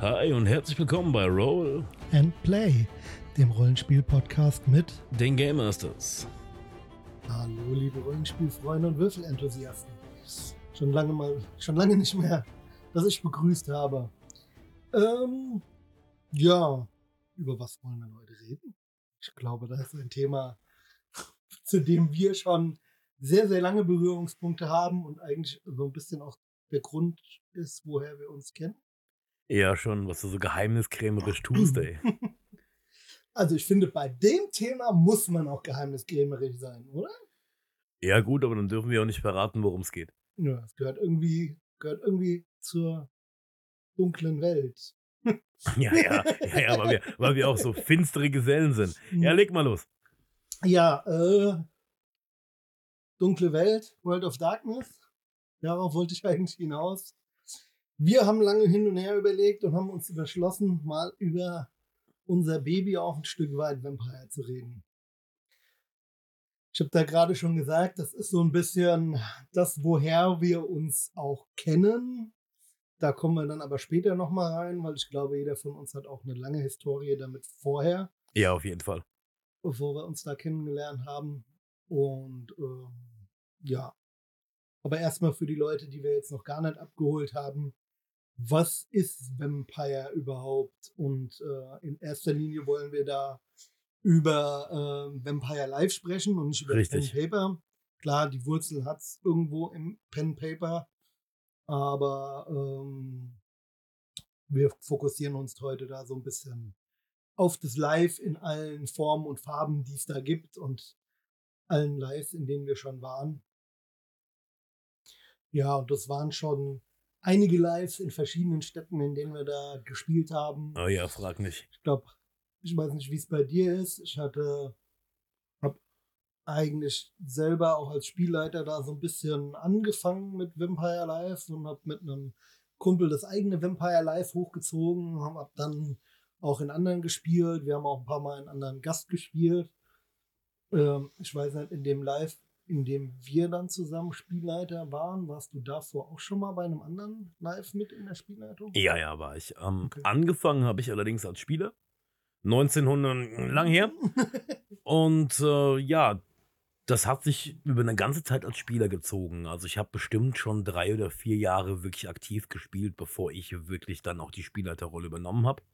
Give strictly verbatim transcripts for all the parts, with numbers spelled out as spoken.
Hi und herzlich willkommen bei Roll and Play, dem Rollenspiel-Podcast mit den Game Masters. Hallo, liebe Rollenspielfreunde und Würfelenthusiasten. Schon lange mal, schon lange nicht mehr, dass ich begrüßt habe. Ähm, ja, über was wollen wir heute reden? Ich glaube, das ist ein Thema, zu dem wir schon sehr, sehr lange Berührungspunkte haben und eigentlich so ein bisschen auch der Grund ist, woher wir uns kennen. Ja, schon, was du so geheimniskrämerisch tust, ey. Also ich finde, bei dem Thema muss man auch geheimniskrämerisch sein, oder? Ja gut, aber dann dürfen wir auch nicht verraten, worum es geht. Ja, es gehört irgendwie, gehört irgendwie zur dunklen Welt. Ja, ja, ja, ja, weil wir, weil wir auch so finstere Gesellen sind. Ja, leg mal los. Ja, äh, dunkle Welt, World of Darkness. Darauf wollte ich eigentlich hinaus. Wir haben lange hin und her überlegt und haben uns überschlossen, mal über unser Baby auch ein Stück weit Vampire zu reden. Ich habe da gerade schon gesagt, das ist so ein bisschen das, woher wir uns auch kennen. Da kommen wir dann aber später nochmal rein, weil ich glaube, jeder von uns hat auch eine lange Historie damit vorher. Ja, auf jeden Fall. Bevor wir uns da kennengelernt haben. Und ähm, ja, aber erstmal für die Leute, die wir jetzt noch gar nicht abgeholt haben, was ist Vampire überhaupt? Und äh, in erster Linie wollen wir da über äh, Vampire Live sprechen und nicht über Richtig. Pen Paper. Klar, die Wurzel hat es irgendwo im Pen Paper, aber ähm, wir fokussieren uns heute da so ein bisschen auf das Live in allen Formen und Farben, die es da gibt und allen Lives, in denen wir schon waren. Ja, und das waren schon einige Lives in verschiedenen Städten, in denen wir da gespielt haben. Oh ja, frag nicht. Ich glaube, ich weiß nicht, wie es bei dir ist. Ich hatte, hab eigentlich selber auch als Spielleiter da so ein bisschen angefangen mit Vampire Live und hab mit einem Kumpel das eigene Vampire Live hochgezogen, hab dann auch in anderen gespielt. Wir haben auch ein paar Mal in anderen Gast gespielt. Ähm, ich weiß nicht, in dem Live, in dem wir dann zusammen Spielleiter waren, warst du davor auch schon mal bei einem anderen Live mit in der Spielleitung? Ja, ja, war ich. Ähm, Okay. Angefangen habe ich allerdings als Spieler. neunzehnhundert, lang her. Und äh, ja, das hat sich über eine ganze Zeit als Spieler gezogen. Also ich habe bestimmt schon drei oder vier Jahre wirklich aktiv gespielt, bevor ich wirklich dann auch die Spielleiterrolle übernommen habe.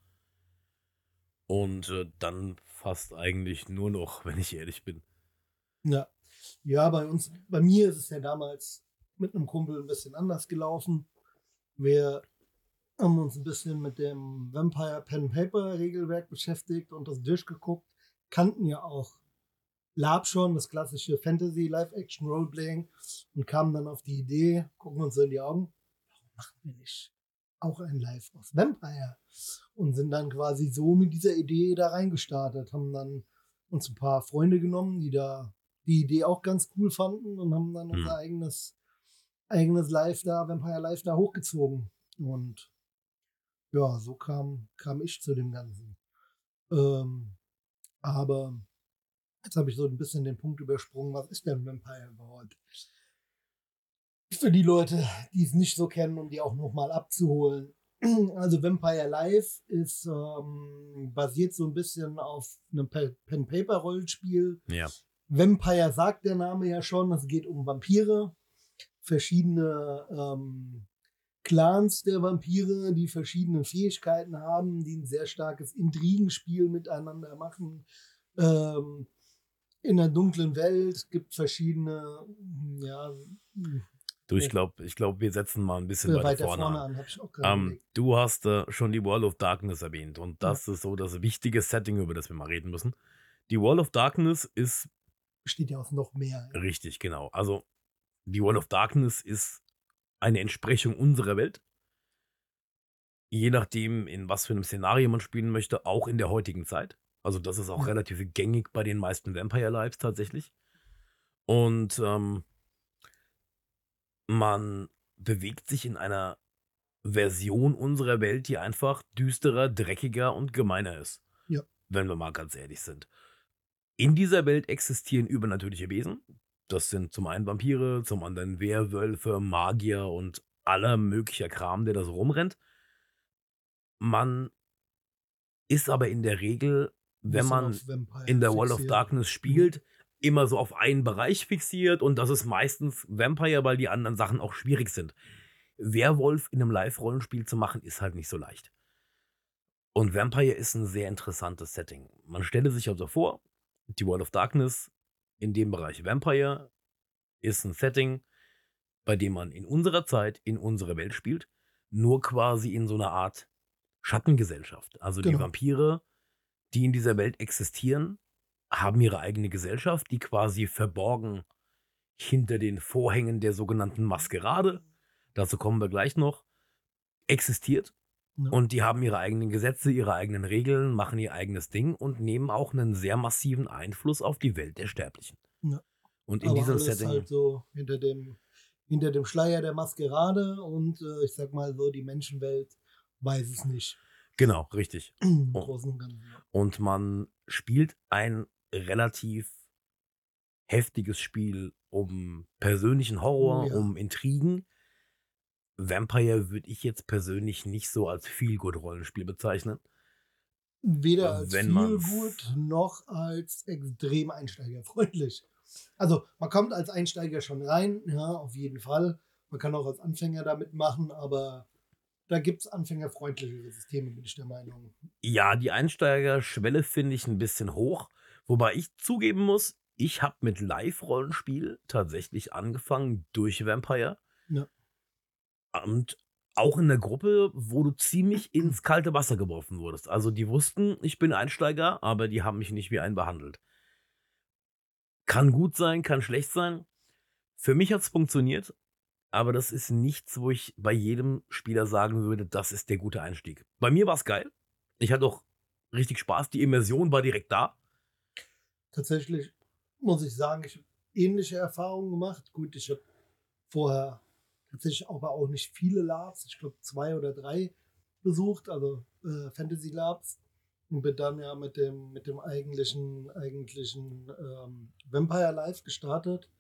Und äh, dann fast eigentlich nur noch, wenn ich ehrlich bin. Ja. Ja, bei uns, bei mir ist es ja damals mit einem Kumpel ein bisschen anders gelaufen. Wir haben uns ein bisschen mit dem Vampire Pen Paper Regelwerk beschäftigt und das durchgeguckt. Kannten ja auch Lab schon, das klassische Fantasy Live-Action Roleplaying und kamen dann auf die Idee, gucken uns so in die Augen, warum machen wir nicht auch ein Live aus Vampire? Und sind dann quasi so mit dieser Idee da reingestartet, haben dann uns ein paar Freunde genommen, die da die Idee auch ganz cool fanden und haben dann unser Hm. eigenes, eigenes Live da, Vampire Live da hochgezogen. Und ja, so kam, kam ich zu dem Ganzen. Ähm, aber jetzt habe ich so ein bisschen den Punkt übersprungen, was ist denn Vampire überhaupt? Für die Leute, die es nicht so kennen, um die auch nochmal abzuholen. Also Vampire Live ist ähm, basiert so ein bisschen auf einem Pen-Paper-Rollenspiel. Ja. Vampire sagt der Name ja schon, es geht um Vampire. Verschiedene ähm, Clans der Vampire, die verschiedene Fähigkeiten haben, die ein sehr starkes Intrigenspiel miteinander machen. Ähm, in der dunklen Welt gibt verschiedene, ja, Du, ich glaube, ich glaub, wir setzen mal ein bisschen weiter, weiter, weiter vorne, vorne an. an, habe ich auch gerade Ähm, überlegt. du hast äh, schon die Wall of Darkness erwähnt und das ja. ist so das wichtige Setting, über das wir mal reden müssen. Die Wall of Darkness ist... Besteht ja aus noch mehr. Ja. Richtig, genau. Also die Wall of Darkness ist eine Entsprechung unserer Welt. Je nachdem, in was für einem Szenario man spielen möchte, auch in der heutigen Zeit. Also das ist auch Ja. relativ gängig bei den meisten Vampire Lives tatsächlich. Und ähm, man bewegt sich in einer Version unserer Welt, die einfach düsterer, dreckiger und gemeiner ist. Ja. Wenn wir mal ganz ehrlich sind. In dieser Welt existieren übernatürliche Wesen. Das sind zum einen Vampire, zum anderen Werwölfe, Magier und aller möglicher Kram, der da so rumrennt. Man ist aber in der Regel, wenn Bisschen man auf Vampire in der World of fixiert. Darkness spielt, immer so auf einen Bereich fixiert und das ist meistens Vampire, weil die anderen Sachen auch schwierig sind. Werwolf in einem Live-Rollenspiel zu machen, ist halt nicht so leicht. Und Vampire ist ein sehr interessantes Setting. Man stelle sich also vor, die World of Darkness in dem Bereich Vampire ist ein Setting, bei dem man in unserer Zeit, in unserer Welt spielt, nur quasi in so einer Art Schattengesellschaft. Also die Genau. Vampire, die in dieser Welt existieren, haben ihre eigene Gesellschaft, die quasi verborgen hinter den Vorhängen der sogenannten Maskerade, dazu kommen wir gleich noch, existiert. Ja. Und die haben ihre eigenen Gesetze, ihre eigenen Regeln, machen ihr eigenes Ding und nehmen auch einen sehr massiven Einfluss auf die Welt der Sterblichen. Ja. Und in Aber diesem alles Setting, halt so hinter dem, hinter dem Schleier der Maskerade und äh, ich sag mal so, die Menschenwelt weiß es nicht. genau, richtig. Im Oh. Großen und Ganzen. Ja. Und man spielt ein relativ heftiges Spiel um persönlichen Horror, Ja. um Intrigen. Vampire würde ich jetzt persönlich nicht so als Feel-Good-Rollenspiel bezeichnen. Weder als Wenn viel man's- gut noch als extrem einsteigerfreundlich. Also man kommt als Einsteiger schon rein, ja, auf jeden Fall. Man kann auch als Anfänger damit machen, aber da gibt es anfängerfreundlichere Systeme, bin ich der Meinung. Ja, die Einsteigerschwelle finde ich ein bisschen hoch, wobei ich zugeben muss, ich habe mit Live-Rollenspiel tatsächlich angefangen durch Vampire. Ja. Und auch in der Gruppe, wo du ziemlich ins kalte Wasser geworfen wurdest. Also die wussten, ich bin Einsteiger, aber die haben mich nicht wie einen behandelt. Kann gut sein, kann schlecht sein. Für mich hat es funktioniert, aber das ist nichts, wo ich bei jedem Spieler sagen würde, das ist der gute Einstieg. Bei mir war es geil. Ich hatte auch richtig Spaß. Die Immersion war direkt da. Tatsächlich muss ich sagen, ich habe ähnliche Erfahrungen gemacht. Gut, ich habe vorher tatsächlich aber auch nicht viele Labs, ich glaube zwei oder drei besucht, also äh, Fantasy Labs. Und bin dann ja mit dem, mit dem eigentlichen, eigentlichen ähm, Vampire Live gestartet.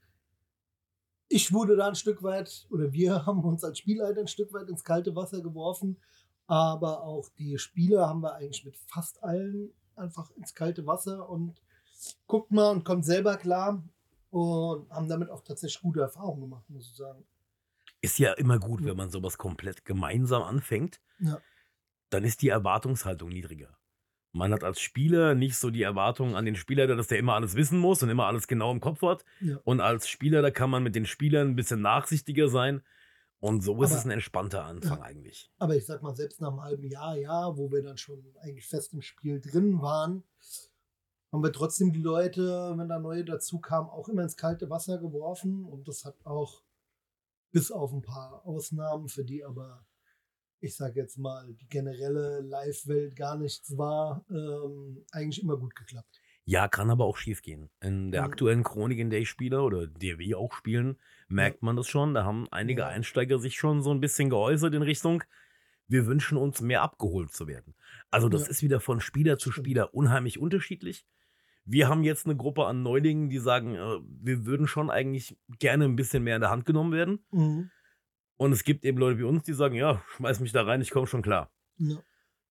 Ich wurde da ein Stück weit, oder wir haben uns als Spielleiter ein Stück weit ins kalte Wasser geworfen, aber auch die Spieler haben wir eigentlich mit fast allen einfach ins kalte Wasser und guckt mal und kommt selber klar und haben damit auch tatsächlich gute Erfahrungen gemacht, muss ich sagen. Ist ja immer gut, Ja. wenn man sowas komplett gemeinsam anfängt. Ja. Dann ist die Erwartungshaltung niedriger. Man hat als Spieler nicht so die Erwartung an den Spieler, dass der immer alles wissen muss und immer alles genau im Kopf hat. Ja. Und als Spieler, da kann man mit den Spielern ein bisschen nachsichtiger sein. Und so ist Aber- es ein entspannter Anfang Ja. eigentlich. Aber ich sag mal, selbst nach einem halben Jahr, ja, wo wir dann schon eigentlich fest im Spiel drin waren, haben wir trotzdem die Leute, wenn da neue dazu kamen, auch immer ins kalte Wasser geworfen. Und das hat auch bis auf ein paar Ausnahmen, für die aber, ich sag jetzt mal, die generelle Live-Welt gar nichts war, ähm, eigentlich immer gut geklappt. Ja, kann aber auch schief gehen. In der Mhm. aktuellen Chronik, in der ich spiele oder der wir auch spielen, merkt man das schon. Da haben einige Ja. Einsteiger sich schon so ein bisschen geäußert in Richtung, wir wünschen uns mehr abgeholt zu werden. Also das Ja. ist wieder von Spieler zu Stimmt. Spieler unheimlich unterschiedlich. Wir haben jetzt eine Gruppe an Neulingen, die sagen, äh, wir würden schon eigentlich gerne ein bisschen mehr in der Hand genommen werden. Mhm. Und es gibt eben Leute wie uns, die sagen, ja, schmeiß mich da rein, ich komme schon klar. Ja.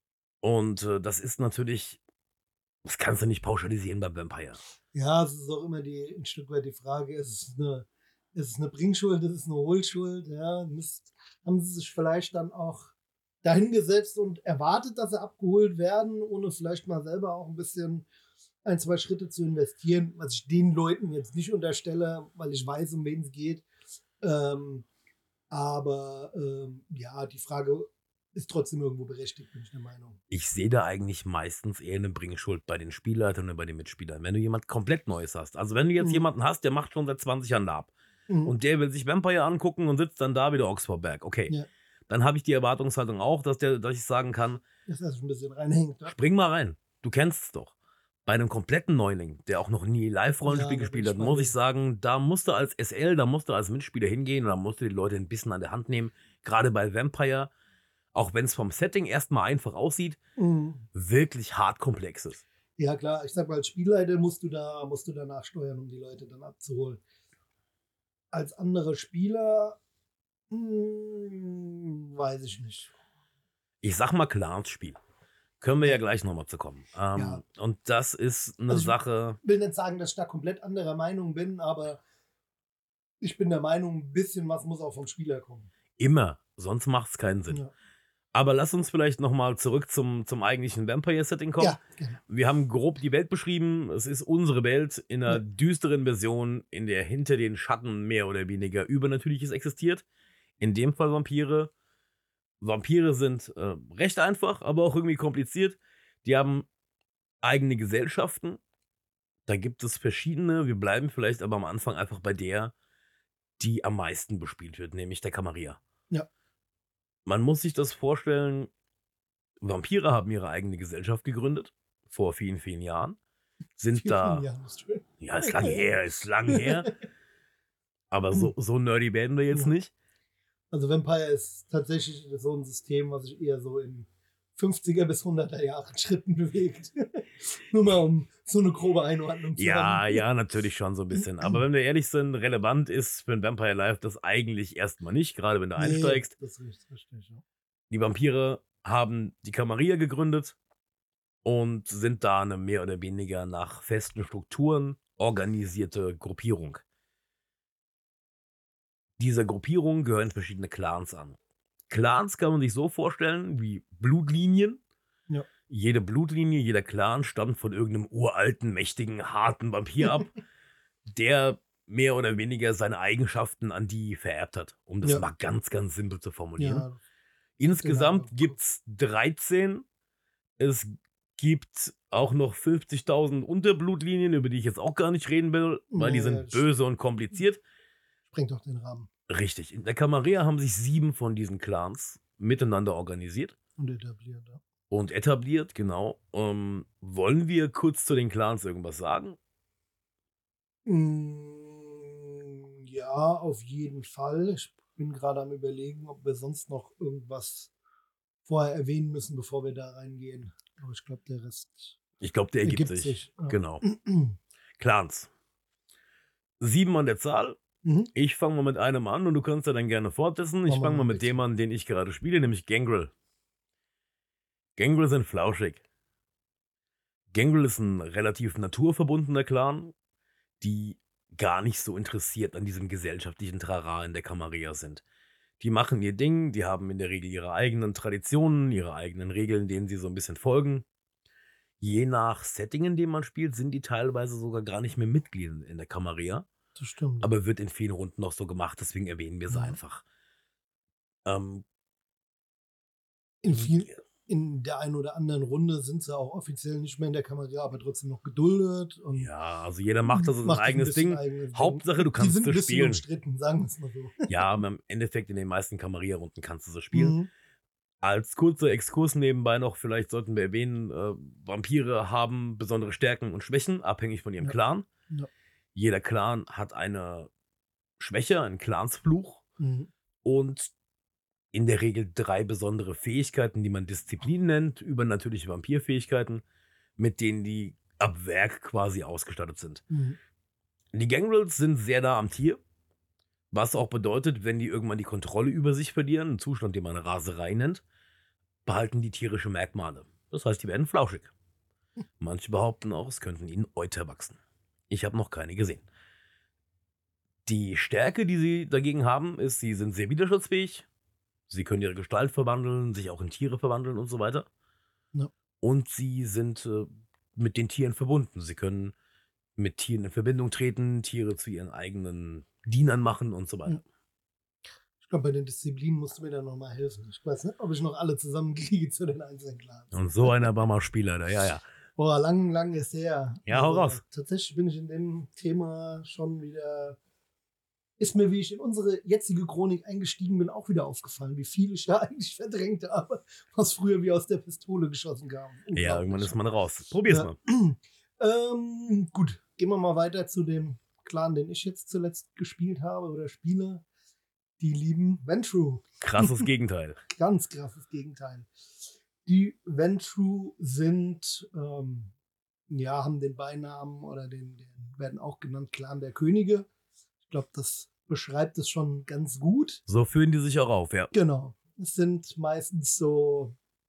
Und äh, das ist natürlich, das kannst du nicht pauschalisieren beim Vampire. Ja, es ist auch immer die, ein Stück weit die Frage, ist es eine, ist es eine Bringschuld, ist es eine Hohlschuld, ja, müsst, haben sie sich vielleicht dann auch dahingesetzt und erwartet, dass sie abgeholt werden, ohne vielleicht mal selber auch ein bisschen ein, zwei Schritte zu investieren, was ich den Leuten jetzt nicht unterstelle, weil ich weiß, um wen es geht. Ähm, aber ähm, ja, die Frage ist trotzdem irgendwo berechtigt, bin ich der Meinung. Ich sehe da eigentlich meistens eher eine Bringschuld bei den Spielleitern und bei den Mitspielern. Wenn du jemand komplett Neues hast. Also wenn du jetzt Mhm. jemanden hast, der macht schon seit zwanzig Jahren Lab Mhm. und der will sich Vampire angucken und sitzt dann da wie der Ochs vor Berg. Okay, Ja. dann habe ich die Erwartungshaltung auch, dass, der, dass ich sagen kann, Dass das ein bisschen reinhängt. Ja? spring mal rein. Du kennst es doch. Bei einem kompletten Neuling, der auch noch nie Live-Rollenspiel Ja, da gespielt bin hat, ich bei muss dir. ich sagen, da musst du als S L, da musst du als Mitspieler hingehen und da musst du die Leute ein bisschen an der Hand nehmen. Gerade bei Vampire, auch wenn es vom Setting erstmal einfach aussieht, Mhm. wirklich hart komplex ist. Ja, klar, ich sag mal, als Spielleiter musst du da, musst du da nachsteuern, um die Leute dann abzuholen. Als andere Spieler, hm, weiß ich nicht. ich sag mal Clansspiel. Können wir ja gleich nochmal zu kommen. Ähm, Ja. Und das ist eine Also ich- Sache, will nicht sagen, dass ich da komplett anderer Meinung bin, aber ich bin der Meinung, ein bisschen was muss auch vom Spieler kommen. immer, sonst macht es keinen Sinn. Ja, Aber lass uns vielleicht nochmal zurück zum, zum eigentlichen Vampire-Setting kommen. ja gerne. Wir haben grob die Welt beschrieben. Es ist unsere Welt in einer Ja. düsteren Version, in der hinter den Schatten mehr oder weniger Übernatürliches existiert. In dem Fall Vampire. Vampire sind äh, recht einfach, aber auch irgendwie kompliziert. Die haben eigene Gesellschaften. Da gibt es verschiedene. Wir bleiben vielleicht aber am Anfang einfach bei der, die am meisten bespielt wird, nämlich der Camarilla. Ja. Man muss sich das vorstellen, Vampire haben ihre eigene Gesellschaft gegründet, vor vielen, vielen Jahren. Sind Vielen, da, vielen Jahren ist schön. ja, ist lang her, ist lang her. Aber so, so nerdy werden wir jetzt Ja. nicht. Also Vampire ist tatsächlich so ein System, was sich eher so in fünfziger bis hunderter Jahren Schritten bewegt. Nur mal um so eine grobe Einordnung zu Ja, haben. ja, natürlich schon so ein bisschen. Aber wenn wir ehrlich sind, relevant ist für ein Vampire Life das eigentlich erstmal nicht, gerade wenn du einsteigst. Nee, das ist richtig, richtig, ja. Die Vampire haben die Camarilla gegründet und sind da eine mehr oder weniger nach festen Strukturen organisierte Gruppierung. Dieser Gruppierung gehören verschiedene Clans an. Clans kann man sich so vorstellen wie Blutlinien. Ja. Jede Blutlinie, jeder Clan stammt von irgendeinem uralten, mächtigen, harten Vampir ab, der mehr oder weniger seine Eigenschaften an die vererbt hat, um das Ja. mal ganz, ganz simpel zu formulieren. Ja, Insgesamt Genau. gibt es dreizehn. Es gibt auch noch fünfzigtausend Unterblutlinien, über die ich jetzt auch gar nicht reden will, weil die Nee, sind das- böse und kompliziert. sprengt doch den Rahmen Richtig. In der Camarilla haben sich sieben von diesen Clans miteinander organisiert und etabliert. Ja. und etabliert, genau. Ähm, wollen wir kurz zu den Clans irgendwas sagen? Mm, Ja, auf jeden Fall. Ich bin gerade am Überlegen, ob wir sonst noch irgendwas vorher erwähnen müssen, bevor wir da reingehen. Aber ich glaube, der Rest Ich glaube, der ergibt, ergibt sich. sich. Ja. Genau. Clans. Sieben an der Zahl. Mhm. Ich fange mal mit einem an und du kannst ja dann gerne fortsetzen. Ich Machen wir fange mal mal mit dem an, den ich gerade spiele, nämlich Gangrel. Gangrel sind flauschig. Gangrel ist ein relativ naturverbundener Clan, die gar nicht so interessiert an diesem gesellschaftlichen Trara in der Camarilla sind. Die machen ihr Ding, die haben in der Regel ihre eigenen Traditionen, ihre eigenen Regeln, denen sie so ein bisschen folgen. Je nach Setting, in dem man spielt, sind die teilweise sogar gar nicht mehr Mitglied in der Camarilla. Das stimmt. Aber wird in vielen Runden noch so gemacht, deswegen erwähnen wir sie Ja. einfach. Ähm, in, viel, in der einen oder anderen Runde sind sie auch offiziell nicht mehr in der Kamera, aber trotzdem noch geduldet. Und ja, also jeder macht das so sein macht ein eigenes bisschen Ding. eigenes Ding. Hauptsache, du Die kannst sind ein sie bisschen spielen. umstritten, sagen wir es mal so. Ja, aber im Endeffekt in den meisten Camarilla-Runden kannst du sie spielen. Mhm. Als kurzer Exkurs nebenbei noch, vielleicht sollten wir erwähnen, äh, Vampire haben besondere Stärken und Schwächen, abhängig von ihrem Ja. Clan. Ja. Jeder Clan hat eine Schwäche, einen Clansfluch Mhm. und in der Regel drei besondere Fähigkeiten, die man Disziplin nennt, übernatürliche Vampirfähigkeiten, mit denen die ab Werk quasi ausgestattet sind. Mhm. Die Gangrels sind sehr nah am Tier, was auch bedeutet, wenn die irgendwann die Kontrolle über sich verlieren, einen Zustand, den man Raserei nennt, behalten die tierische Merkmale. Das heißt, die werden flauschig. Manche behaupten auch, es könnten ihnen Euter wachsen. Ich habe noch keine gesehen. Die Stärke, die sie dagegen haben, ist, sie sind sehr widerstandsfähig. Sie können ihre Gestalt verwandeln, sich auch in Tiere verwandeln und so weiter. Ja. Und sie sind äh, mit den Tieren verbunden. Sie können mit Tieren in Verbindung treten, Tiere zu ihren eigenen Dienern machen und so weiter. Ich glaube, bei den Disziplinen musst du mir da nochmal helfen. Ich weiß nicht, ob ich noch alle zusammenkriege zu den einzelnen Clans. Und so einer war mal Spieler da, ja, ja. Boah, lang, lang ist her. Ja, hau raus. Tatsächlich bin ich in dem Thema schon wieder. Ist mir, wie ich in unsere jetzige Chronik eingestiegen bin, auch wieder aufgefallen, wie viel ich ja eigentlich verdrängt habe, was früher wie aus der Pistole geschossen kam. Ja, irgendwann ist man raus. Probier's Ja. mal. Ähm, gut, gehen wir mal weiter zu dem Clan, den ich jetzt zuletzt gespielt habe oder spiele. Die lieben Ventrue. Krasses Gegenteil. Ganz krasses Gegenteil. Die Ventrue sind, ähm, ja, haben den Beinamen oder den, den werden auch genannt Clan der Könige. Ich glaube, das beschreibt es schon ganz gut. So führen die sich auch auf, ja. Genau. Es sind meistens so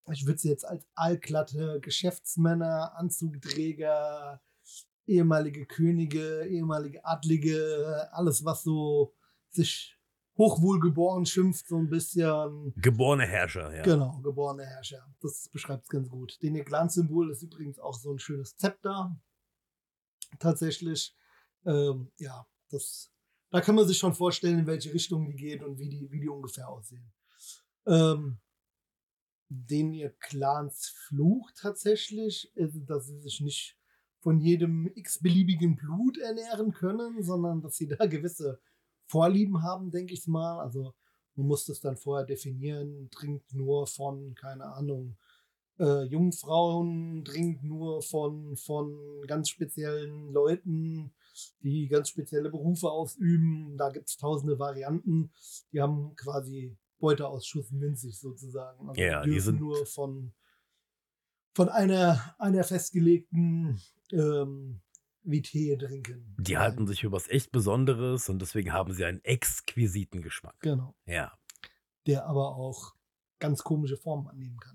ich würde sie jetzt als allglatte Geschäftsmänner, Anzugträger, ehemalige Könige, ehemalige Adlige, alles, was so sich hochwohlgeboren schimpft, so ein bisschen. Geborene Herrscher, ja. Genau, geborene Herrscher. Das beschreibt es ganz gut. Den Glanzsymbol ist übrigens auch so ein schönes Zepter. Tatsächlich. Ähm, ja, das, da kann man sich schon vorstellen, in welche Richtung die geht und wie die, wie die ungefähr aussehen. Ähm, den ihr Clans Fluch tatsächlich ist, dass sie sich nicht von jedem x-beliebigen Blut ernähren können, sondern dass sie da gewisse Vorlieben haben, denke ich mal. Also man muss das dann vorher definieren, trinkt nur von, keine Ahnung, äh, Jungfrauen, trinkt nur von, von ganz speziellen Leuten, die ganz spezielle Berufe ausüben. Da gibt es tausende Varianten. Die haben quasi Beuteausschuss winzig sozusagen. Also Ja, die die dürfen sind nur von, von einer, einer festgelegten ähm, Vitae trinken. Die Zum halten einen. sich für was echt Besonderes und deswegen haben sie einen exquisiten Geschmack. Genau. Ja. Der aber auch ganz komische Formen annehmen kann.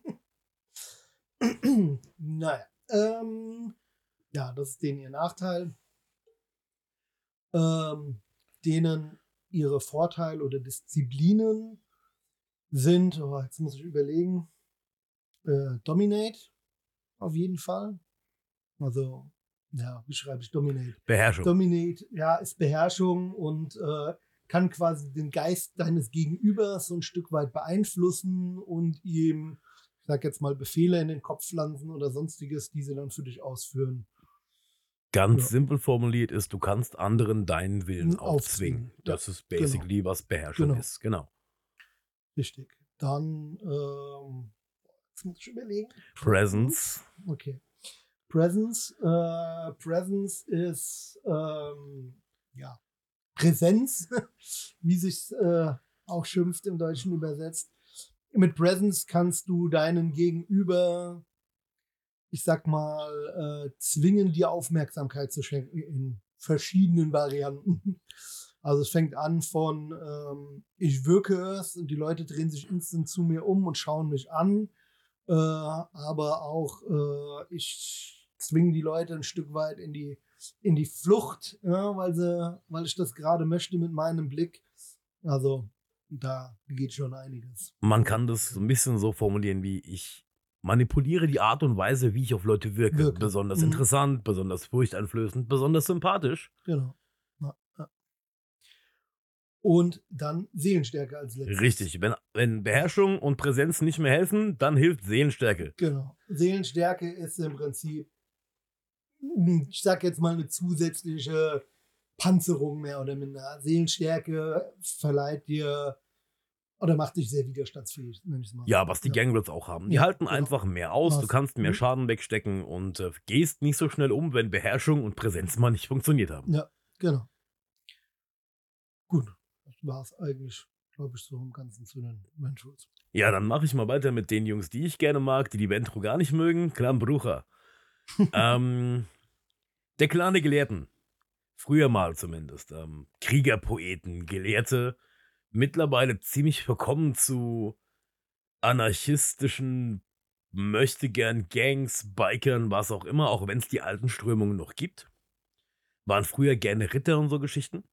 Naja. Ähm, ja, das ist denen ihr Nachteil. Ähm, denen ihre Vorteile oder Disziplinen sind, oh, jetzt muss ich überlegen, äh, Dominate auf jeden Fall. Also, ja, wie schreibe ich Dominate? Beherrschung. Dominate, ja, ist Beherrschung und äh, kann quasi den Geist deines Gegenübers so ein Stück weit beeinflussen und ihm, ich sag jetzt mal, Befehle in den Kopf pflanzen oder sonstiges, die sie dann für dich ausführen. Ganz Ja. simpel formuliert ist, du kannst anderen deinen Willen Aufzwingen. aufzwingen. Das Ja, ist basically, was Beherrschung Genau. ist. Genau. Richtig. Dann, ähm, jetzt muss ich überlegen. Presence. Okay. Presence, äh, Presence ist, ähm, ja, Präsenz, wie sich äh, auch schimpft im Deutschen übersetzt. Mit Presence kannst du deinen Gegenüber, ich sag mal, äh, zwingen, dir Aufmerksamkeit zu schenken in verschiedenen Varianten. Also es fängt an von, ähm, ich wirke es und die Leute drehen sich instant zu mir um und schauen mich an. Äh, aber auch äh, ich zwinge die Leute ein Stück weit in die, in die Flucht, ja, weil, sie, weil ich das gerade möchte mit meinem Blick. Also da geht schon einiges. Man kann das so ein bisschen so formulieren, wie ich manipuliere die Art und Weise, wie ich auf Leute wirke. Wirke. Besonders Mhm. interessant, besonders furchteinflößend, besonders sympathisch. Genau. Ja, ja. Und dann Seelenstärke als letztes. Richtig. Wenn, wenn Beherrschung und Präsenz nicht mehr helfen, dann hilft Seelenstärke. Genau. Seelenstärke ist im Prinzip, ich sag jetzt mal, eine zusätzliche Panzerung mehr oder minder. Seelenstärke verleiht dir oder macht dich sehr widerstandsfähig, nenn ich's mal. Ja, was die Ja. Gangrels auch haben. Die Ja, halten genau. einfach mehr aus, du Was? kannst mehr Mhm. Schaden wegstecken und äh, gehst nicht so schnell um, wenn Beherrschung und Präsenz mal nicht funktioniert haben. Ja, genau. Gut, das war es eigentlich, glaube ich, so im Ganzen zu den Ventures. Ja, dann mache ich mal weiter mit den Jungs, die ich gerne mag, die die Ventro gar nicht mögen. Clan Brucher. ähm, der Clan der Gelehrten. Früher mal zumindest. Ähm, Kriegerpoeten, Gelehrte. Mittlerweile ziemlich verkommen zu anarchistischen, möchtegern Gangs, Bikern, was auch immer, auch wenn es die alten Strömungen noch gibt. Waren früher gerne Ritter und so Geschichten.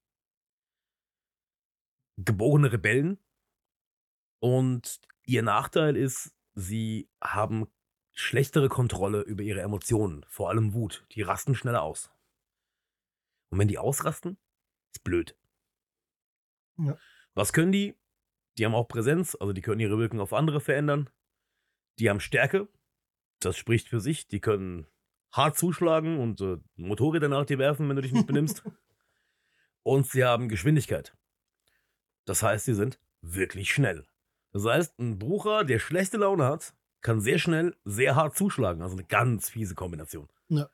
Geborene Rebellen. Und ihr Nachteil ist, sie haben schlechtere Kontrolle über ihre Emotionen, vor allem Wut. Die rasten schneller aus. Und wenn die ausrasten, ist blöd. Ja. Was können die? Die haben auch Präsenz, also die können ihre Wirkung auf andere verändern. Die haben Stärke, das spricht für sich. Die können hart zuschlagen und äh, Motorräder nach dir werfen, wenn du dich nicht benimmst. Und sie haben Geschwindigkeit. Das heißt, sie sind wirklich schnell. Das heißt, ein Brucher, der schlechte Laune hat, kann sehr schnell, sehr hart zuschlagen. Also eine ganz fiese Kombination. Ja.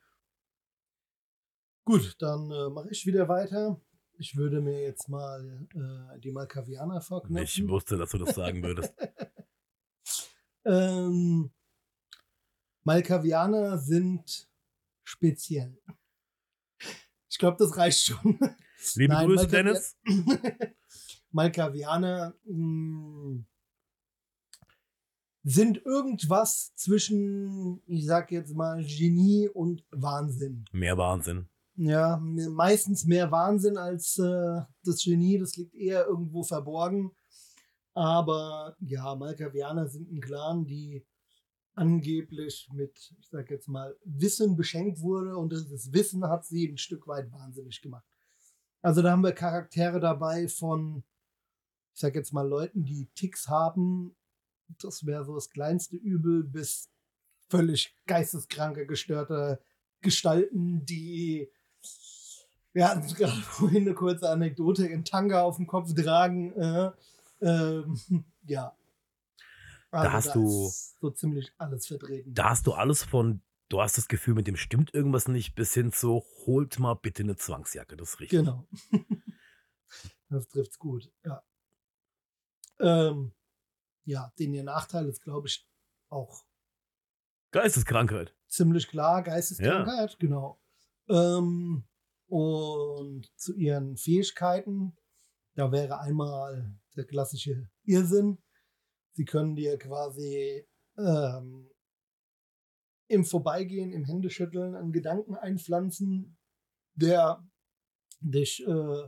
Gut, dann äh, mache ich wieder weiter. Ich würde mir jetzt mal äh, die Malkavianer vorknöpfen. Ich wusste, dass du das sagen würdest. ähm, Malkavianer sind speziell. Ich glaube, das reicht schon. Liebe Nein, Grüße, Malkavi- Dennis. Malkavianer, mh, sind irgendwas zwischen, ich sag jetzt mal, Genie und Wahnsinn. Mehr Wahnsinn. Ja, me- meistens mehr Wahnsinn als äh, das Genie, das liegt eher irgendwo verborgen. Aber ja, Malkavianer sind ein Clan, die angeblich mit, ich sag jetzt mal, Wissen beschenkt wurde und das Wissen hat sie ein Stück weit wahnsinnig gemacht. Also da haben wir Charaktere dabei von, ich sag jetzt mal, Leuten, die Ticks haben. Das wäre so das kleinste Übel, bis völlig geisteskranke, gestörte Gestalten, die, wir hatten gerade vorhin eine kurze Anekdote, in Tanga auf dem Kopf tragen. Äh, ähm, ja. Also Da hast du, ist so ziemlich alles vertreten. da hast du alles von, du hast das Gefühl, mit dem stimmt irgendwas nicht, bis hin zu, holt mal bitte eine Zwangsjacke, das ist richtig. Genau. Das trifft's gut, ja. Ähm, ja, den ihr Nachteil ist, glaube ich, auch Geisteskrankheit. ziemlich klar. Geisteskrankheit, genau. Ähm, und zu ihren Fähigkeiten, da wäre einmal der klassische Irrsinn. Sie können dir quasi ähm, im Vorbeigehen, im Händeschütteln einen Gedanken einpflanzen, der dich äh,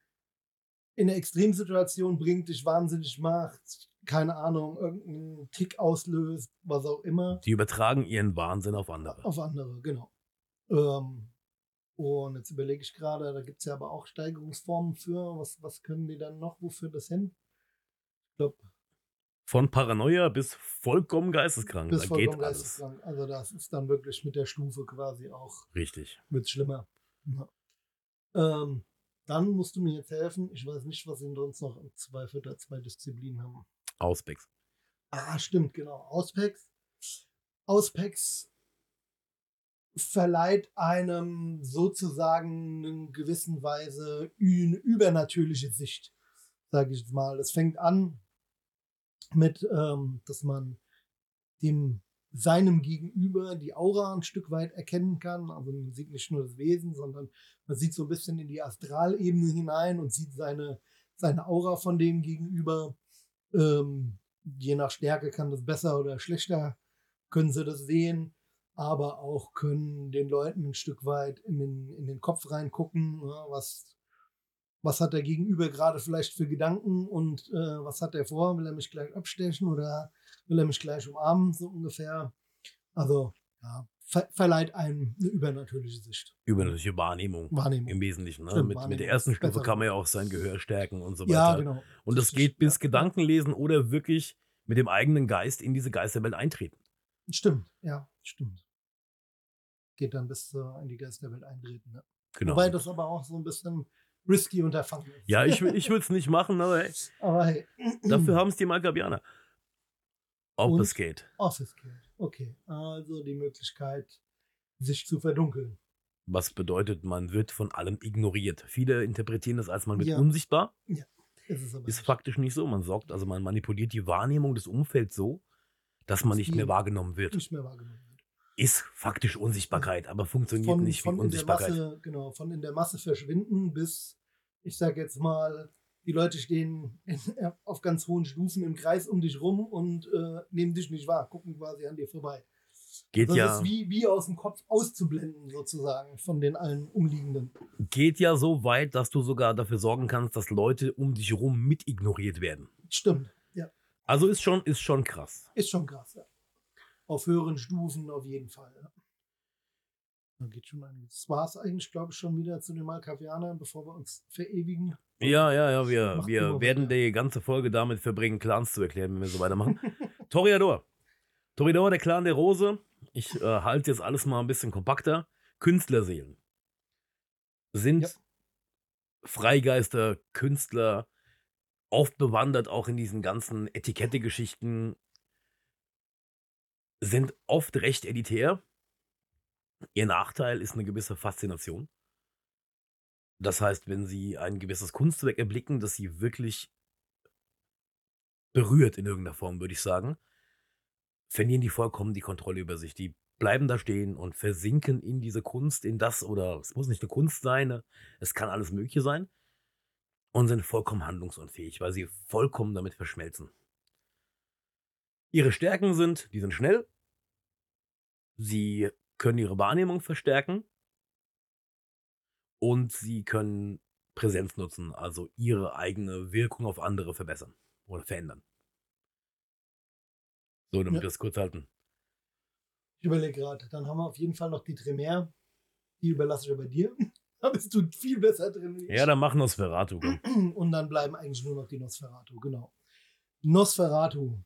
in eine Extremsituation bringt, dich wahnsinnig macht, keine Ahnung, irgendeinen Tick auslöst, was auch immer. Die übertragen ihren Wahnsinn auf andere. Auf andere, genau. Ähm, und jetzt überlege ich gerade, da gibt es ja aber auch Steigerungsformen für. Was, was können die dann noch? Wofür das hin? Ich glaube, Von Paranoia bis vollkommen geisteskrank. bis Da vollkommen geht alles. geisteskrank. Also das ist dann wirklich mit der Stufe quasi auch, Richtig. wird schlimmer. Ja. Ähm, dann musst du mir jetzt helfen. Ich weiß nicht, was sie sonst noch im Zweifel der zwei Disziplinen haben. Auspex. Ah, stimmt, genau. Auspex. Auspex verleiht einem sozusagen in gewissen Weise eine übernatürliche Sicht, sage ich jetzt mal. Es fängt an mit, ähm, dass man dem seinem Gegenüber die Aura ein Stück weit erkennen kann. Also man sieht nicht nur das Wesen, sondern man sieht so ein bisschen in die Astralebene hinein und sieht seine, seine Aura von dem Gegenüber. Ähm, je nach Stärke kann das besser oder schlechter, können sie das sehen, aber auch können den Leuten ein Stück weit in den, in den Kopf reingucken, ja, was, was hat der Gegenüber gerade vielleicht für Gedanken und äh, was hat er vor, will er mich gleich abstechen oder will er mich gleich umarmen, so ungefähr. Also, ja, ver verleiht einem eine übernatürliche Sicht. Übernatürliche Wahrnehmung. Wahrnehmung. Im Wesentlichen. Ne? Stimmt, mit, mit Wahrnehmung der ersten ist Stufe besser kann man ja so. auch sein Gehör stärken und so weiter. Ja, genau. Und das Richtig, geht bis ja, Gedankenlesen oder wirklich mit dem eigenen Geist in diese Geisterwelt eintreten. ja. Stimmt, ja, stimmt. Geht dann bis äh, in die Geisterwelt eintreten. Ne? Genau. Wobei das aber auch so ein bisschen risky Unterfangen ist. Ja, ich, ich würde es nicht machen, aber hey, Aber hey. dafür haben es die Malkavianer. Ob Und? es geht. Office Gate. Okay, also die Möglichkeit, sich zu verdunkeln. Was bedeutet, man wird von allem ignoriert. Viele interpretieren das als, man wird Ja. unsichtbar. Ja, ist es aber Ist nicht. faktisch nicht so. Man sorgt, also man manipuliert die Wahrnehmung des Umfelds so, dass man nicht Die mehr wahrgenommen wird. Nicht mehr wahrgenommen wird. Ist faktisch Unsichtbarkeit, aber funktioniert Von, nicht wie von in der Unsichtbarkeit. Masse, genau, von in der Masse verschwinden bis, ich sag jetzt mal, die Leute stehen in, auf ganz hohen Stufen im Kreis um dich rum und äh, nehmen dich nicht wahr, gucken quasi an dir vorbei. Geht Das ja, ist wie, wie aus dem Kopf auszublenden, sozusagen, von den allen Umliegenden. geht ja so weit, dass du sogar dafür sorgen kannst, dass Leute um dich herum mit ignoriert werden. Stimmt, ja. Also ist schon, ist schon krass. Ist schon krass, ja. Auf höheren Stufen auf jeden Fall, ja. Da geht schon einiges. Das war es eigentlich, glaube ich, schon wieder zu den Malkavianern, bevor wir uns verewigen. Ja, ja, ja, wir, Macht wir immer werden weiter. die ganze Folge damit verbringen, Clans zu erklären, wenn wir so weitermachen. Toreador. Toreador, der Clan der Rose. Ich äh, halte jetzt alles mal ein bisschen kompakter. Künstlerseelen sind Ja. Freigeister, Künstler, oft bewandert auch in diesen ganzen Etikette-Geschichten, sind oft recht elitär. Ihr Nachteil ist eine gewisse Faszination. Das heißt, wenn sie ein gewisses Kunstwerk erblicken, das sie wirklich berührt in irgendeiner Form, würde ich sagen, verlieren die vollkommen die Kontrolle über sich. Die bleiben da stehen und versinken in diese Kunst, in das, oder es muss nicht eine Kunst sein, ne? Es kann alles Mögliche sein, und sind vollkommen handlungsunfähig, weil sie vollkommen damit verschmelzen. Ihre Stärken sind, die sind schnell, sie können ihre Wahrnehmung verstärken und sie können Präsenz nutzen, also ihre eigene Wirkung auf andere verbessern oder verändern. So, damit Ja. wir es kurz halten. Ich überlege gerade, dann haben wir auf jeden Fall noch die Tremere. Die überlasse ich aber dir. Da bist du viel besser drin wie ich. Ja, dann machen Nosferatu. Komm. Und dann bleiben eigentlich nur noch die Nosferatu, genau. Nosferatu.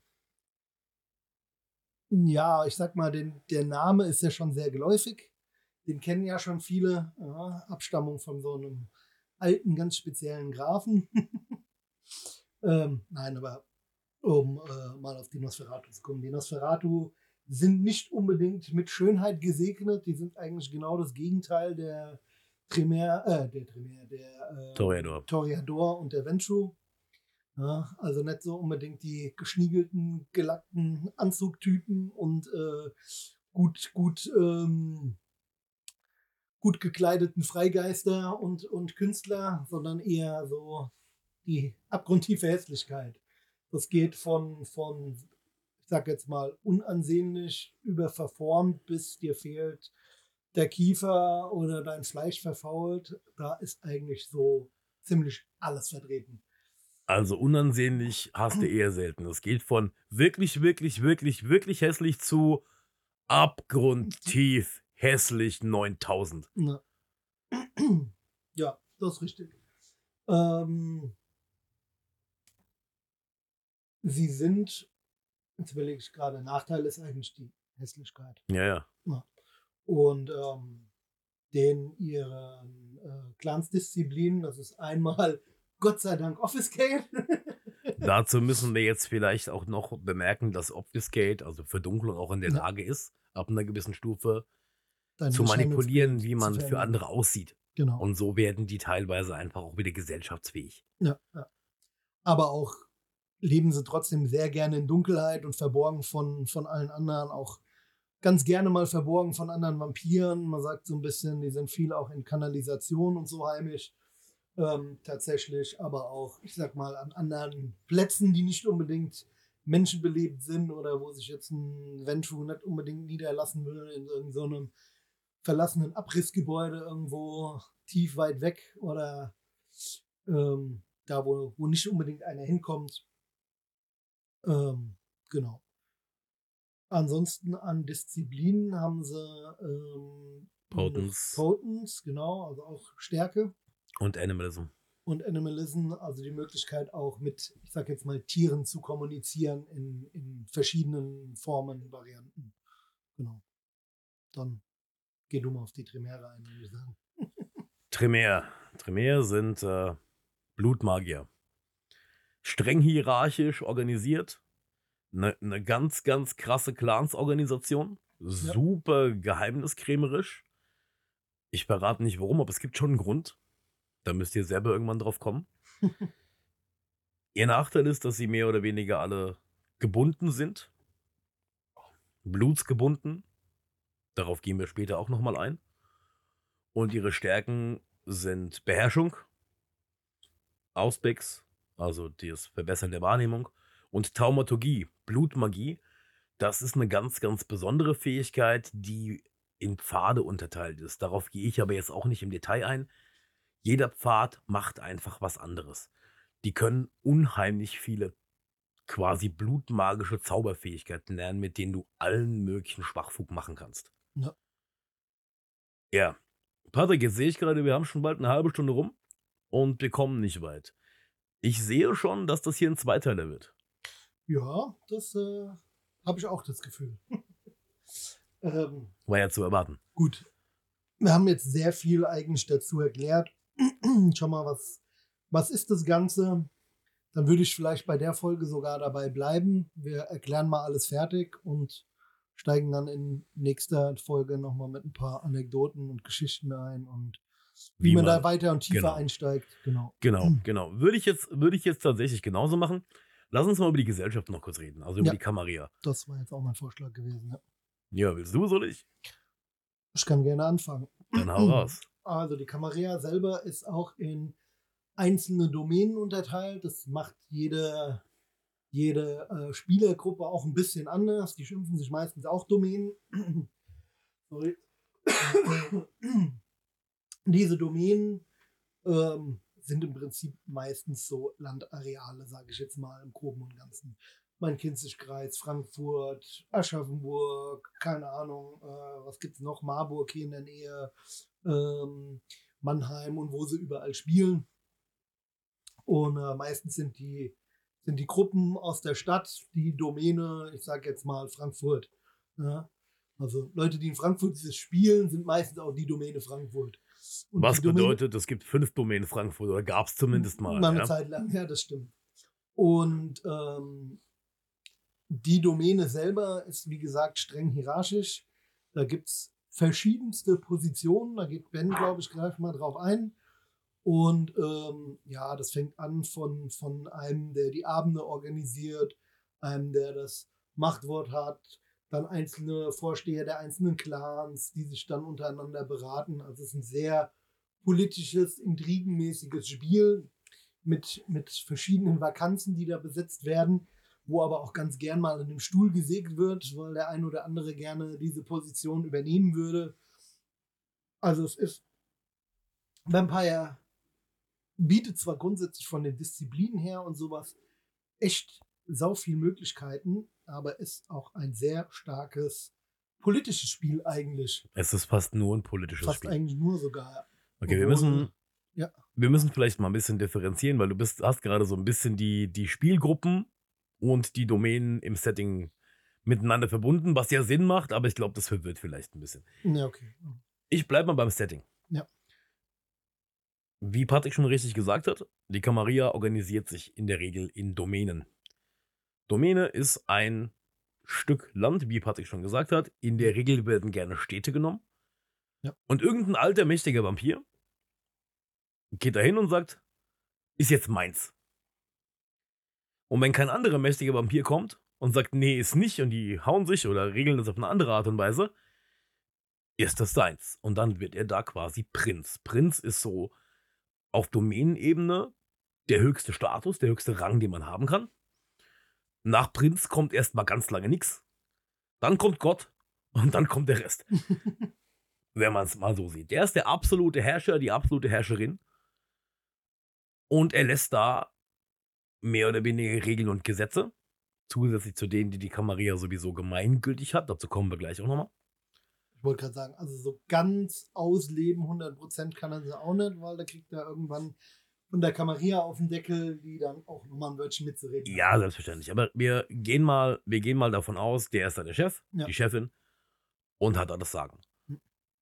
Ja, ich sag mal, den, der Name ist ja schon sehr geläufig. Den kennen ja schon viele. Ja, Abstammung von so einem alten, ganz speziellen Grafen. ähm, nein, aber um äh, mal auf die Nosferatu zu kommen. Die Nosferatu sind nicht unbedingt mit Schönheit gesegnet. Die sind eigentlich genau das Gegenteil der Tremere, äh, der Tremere, der äh, Toreador. Toreador und der Ventrue. Ja, also nicht so unbedingt die geschniegelten, gelackten Anzugtypen und äh, gut, gut, ähm, gut gekleideten Freigeister und, und Künstler, sondern eher so die abgrundtiefe Hässlichkeit. Das geht von, von, ich sag jetzt mal, unansehnlich über verformt, bis dir fehlt der Kiefer oder dein Fleisch verfault. Da ist eigentlich so ziemlich alles vertreten. Also unansehnlich hast du eher selten. Das geht von wirklich, wirklich, wirklich, wirklich hässlich zu abgrundtief hässlich neuntausend. Na. Ja, das ist richtig. Ähm, sie sind, jetzt überlege ich gerade, Nachteil ist eigentlich die Hässlichkeit. Ja, ja. Ja. Und ähm, den ihren äh, Clansdisziplinen, das ist einmal Gott sei Dank Obfuscate. Dazu müssen wir jetzt vielleicht auch noch bemerken, dass Obfuscate, also Verdunklung, auch in der Ja. Lage ist, ab einer gewissen Stufe Dein zu manipulieren, Erscheinungsbild wie zu man für verändern. andere aussieht. Genau. Und so werden die teilweise einfach auch wieder gesellschaftsfähig. Ja, ja. Aber auch leben sie trotzdem sehr gerne in Dunkelheit und verborgen von, von allen anderen, auch ganz gerne mal verborgen von anderen Vampiren. Man sagt so ein bisschen, die sind viel auch in Kanalisation und so heimisch. Ähm, tatsächlich, aber auch, ich sag mal, an anderen Plätzen, die nicht unbedingt menschenbelebt sind oder wo sich jetzt ein Ventrue nicht unbedingt niederlassen will, in irgendeinem so einem verlassenen Abrissgebäude irgendwo tief weit weg oder ähm, da, wo, wo nicht unbedingt einer hinkommt. Ähm, genau. Ansonsten an Disziplinen haben sie ähm, Potence. Potence, genau, also auch Stärke. Und Animalism. Und Animalism, also die Möglichkeit auch mit, ich sag jetzt mal, Tieren zu kommunizieren in, in verschiedenen Formen, Varianten. Genau. Dann geh du mal auf die Tremere ein, würde ich sagen. Tremere. Tremere sind äh, Blutmagier. Streng hierarchisch organisiert. Eine ne ganz, ganz krasse Clansorganisation. Super geheimniskrämerisch. Ich verrate nicht warum, aber es gibt schon einen Grund. Da müsst ihr selber irgendwann drauf kommen. Ihr Nachteil ist, dass sie mehr oder weniger alle gebunden sind. Blutsgebunden. Darauf gehen wir später auch nochmal ein. Und ihre Stärken sind Beherrschung, Auspex, also das Verbessern der Wahrnehmung, und Taumaturgie, Blutmagie. Das ist eine ganz, ganz besondere Fähigkeit, die in Pfade unterteilt ist. Darauf gehe ich aber jetzt auch nicht im Detail ein. Jeder Pfad macht einfach was anderes. Die können unheimlich viele quasi blutmagische Zauberfähigkeiten lernen, mit denen du allen möglichen Schwachfug machen kannst. Ja. Ja. Patrick, jetzt sehe ich gerade, wir haben schon bald eine halbe Stunde rum und wir kommen nicht weit. Ich sehe schon, dass das hier ein Zweiteiler wird. Ja, das äh, habe ich auch das Gefühl. ähm, War ja zu erwarten. Gut. Wir haben jetzt sehr viel eigentlich dazu erklärt. Schau mal, was, was ist das Ganze? Dann würde ich vielleicht bei der Folge sogar dabei bleiben. Wir erklären mal alles fertig und steigen dann in nächster Folge nochmal mit ein paar Anekdoten und Geschichten ein und wie, wie man, man da weiter und tiefer genau. einsteigt. Genau, genau. genau. Würde ich jetzt, würde ich jetzt tatsächlich genauso machen. Lass uns mal über die Gesellschaft noch kurz reden, also über ja, die Camarilla. Das war jetzt auch mein Vorschlag gewesen. Ja, ja willst du, soll ich? Ich kann gerne anfangen. Dann hau raus. Also die Camarilla selber ist auch in einzelne Domänen unterteilt. Das macht jede, jede äh, Spielergruppe auch ein bisschen anders. Die schimpfen sich meistens auch Domänen. Sorry. Diese Domänen ähm, sind im Prinzip meistens so Landareale, sage ich jetzt mal im Groben und Ganzen. Main-Kinzig-Kreis, Frankfurt, Aschaffenburg, keine Ahnung, äh, was gibt es noch, Marburg hier in der Nähe, ähm, Mannheim und wo sie überall spielen. Und äh, meistens sind die, sind die Gruppen aus der Stadt die Domäne, ich sage jetzt mal Frankfurt. Ja? Also Leute, die in Frankfurt dieses spielen, sind meistens auch die Domäne Frankfurt. Und Was die Domäne, bedeutet, es gibt fünf Domänen Frankfurt, oder gab es zumindest mal. mal eine Ja? Zeit lang, ja, das stimmt. Und ähm, die Domäne selber ist, wie gesagt, streng hierarchisch. Da gibt es verschiedenste Positionen. Da geht Ben, glaube ich, gleich mal drauf ein. Und ähm, ja, das fängt an von, von einem, der die Abende organisiert, einem, der das Machtwort hat, dann einzelne Vorsteher der einzelnen Clans, die sich dann untereinander beraten. Also es ist ein sehr politisches, intrigenmäßiges Spiel mit, mit verschiedenen Vakanzen, die da besetzt werden, wo aber auch ganz gern mal an dem Stuhl gesägt wird, weil der ein oder andere gerne diese Position übernehmen würde. Also es ist Vampire bietet zwar grundsätzlich von den Disziplinen her und sowas echt sau viel Möglichkeiten, aber ist auch ein sehr starkes politisches Spiel eigentlich. Es ist fast nur ein politisches Fast Spiel. eigentlich nur sogar. Okay, wir Obwohl- müssen, Ja. wir müssen vielleicht mal ein bisschen differenzieren, weil du bist, hast gerade so ein bisschen die, die Spielgruppen und die Domänen im Setting miteinander verbunden, was ja Sinn macht, aber ich glaube, das verwirrt vielleicht ein bisschen. Ja, okay. Ich bleibe mal beim Setting. Ja. Wie Patrick schon richtig gesagt hat, die Camarilla organisiert sich in der Regel in Domänen. Domäne ist ein Stück Land, wie Patrick schon gesagt hat. In der Regel werden gerne Städte genommen. Ja. Und irgendein alter, mächtiger Vampir geht da hin und sagt, ist jetzt meins. Und wenn kein anderer mächtiger Vampir kommt und sagt, nee, ist nicht, und die hauen sich oder regeln das auf eine andere Art und Weise, ist das seins. Und dann wird er da quasi Prinz. Prinz ist so auf Domänenebene der höchste Status, der höchste Rang, den man haben kann. Nach Prinz kommt erstmal ganz lange nichts. Dann kommt Gott und dann kommt der Rest. Wenn man es mal so sieht. Der ist der absolute Herrscher, die absolute Herrscherin. Und er lässt da mehr oder weniger Regeln und Gesetze. Zusätzlich zu denen, die die Camarilla sowieso gemeingültig hat. Dazu kommen wir gleich auch nochmal. Ich wollte gerade sagen, also so ganz ausleben, hundert Prozent kann er sie auch nicht, weil da kriegt er irgendwann von der Camarilla auf den Deckel, die dann auch nochmal ein Wörtchen mitzureden. Ja, selbstverständlich. Aber wir gehen mal, wir gehen mal davon aus, der ist da der Chef, Ja. die Chefin, und hat da das Sagen. Hm.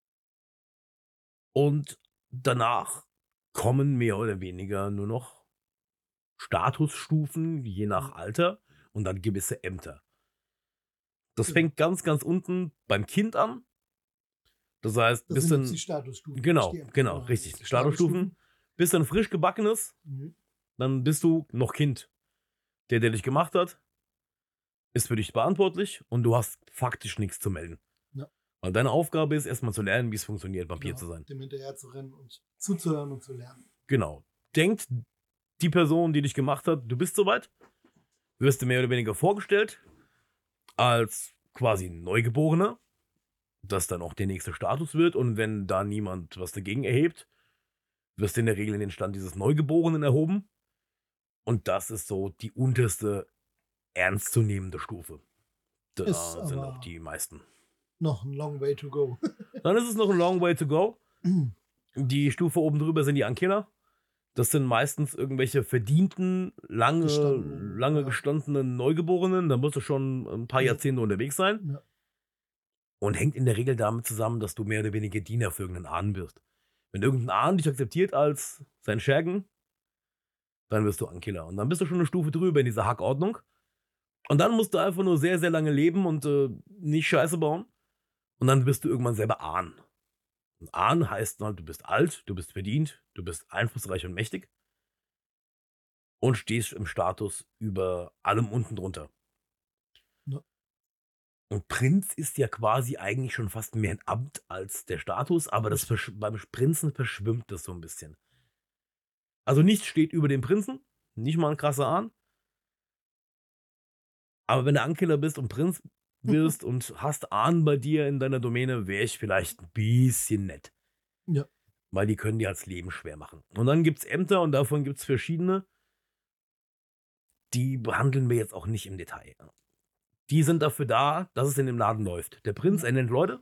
Und danach kommen mehr oder weniger nur noch Statusstufen, je nach Alter, und dann gewisse Ämter. Das Ja. fängt ganz, ganz unten beim Kind an. Das heißt, Das sind jetzt die bisschen, Statusstufen. genau, nicht die Ämter, genau, sondern richtig. die Statusstufen, bisschen frisch gebackenes, Mhm. dann bist du noch Kind. Der, der dich gemacht hat, ist für dich verantwortlich und du hast faktisch nichts zu melden. Ja. Weil deine Aufgabe ist, erstmal zu lernen, wie es funktioniert, Vampir Genau, zu sein. dem hinterher zu rennen und zuzuhören und zu lernen. Genau. Denkt die Person, die dich gemacht hat, du bist soweit, wirst du mehr oder weniger vorgestellt als quasi Neugeborener, das dann auch der nächste Status wird, und wenn da niemand was dagegen erhebt, wirst du in der Regel in den Stand dieses Neugeborenen erhoben, und das ist so die unterste ernstzunehmende Stufe. Da Ist sind aber- auch die meisten. Noch ein long way to go. Dann ist es noch ein long way to go. Die Stufe oben drüber sind die Ankiller. Das sind meistens irgendwelche verdienten, lange, Gestandenen, lange ja. gestandenen Neugeborenen. Da musst du schon ein paar Ja. Jahrzehnte unterwegs sein. Ja. Und hängt in der Regel damit zusammen, dass du mehr oder weniger Diener für irgendeinen Ahnen wirst. Wenn irgendein Ahnen dich akzeptiert als sein Schergen, dann wirst du Ankiller. Und dann bist du schon eine Stufe drüber in dieser Hackordnung. Und dann musst du einfach nur sehr, sehr lange leben und äh, nicht Scheiße bauen. Und dann bist du irgendwann selber Ahn. Und Ahn heißt halt, du bist alt, du bist verdient, du bist einflussreich und mächtig. Und stehst im Status über allem unten drunter. Ja. Und Prinz ist ja quasi eigentlich schon fast mehr ein Amt als der Status, aber das versch- beim Prinzen verschwimmt das so ein bisschen. Also nichts steht über dem Prinzen, nicht mal ein krasser Ahn. Aber wenn du Ankiller bist und Prinz wirst und hast Ahnen bei dir in deiner Domäne, wäre ich vielleicht ein bisschen nett. Ja. Weil die können dir das Leben schwer machen. Und dann gibt's Ämter und davon gibt's verschiedene. Die behandeln wir jetzt auch nicht im Detail. Die sind dafür da, dass es in dem Laden läuft. Der Prinz Ja. ernennt Leute,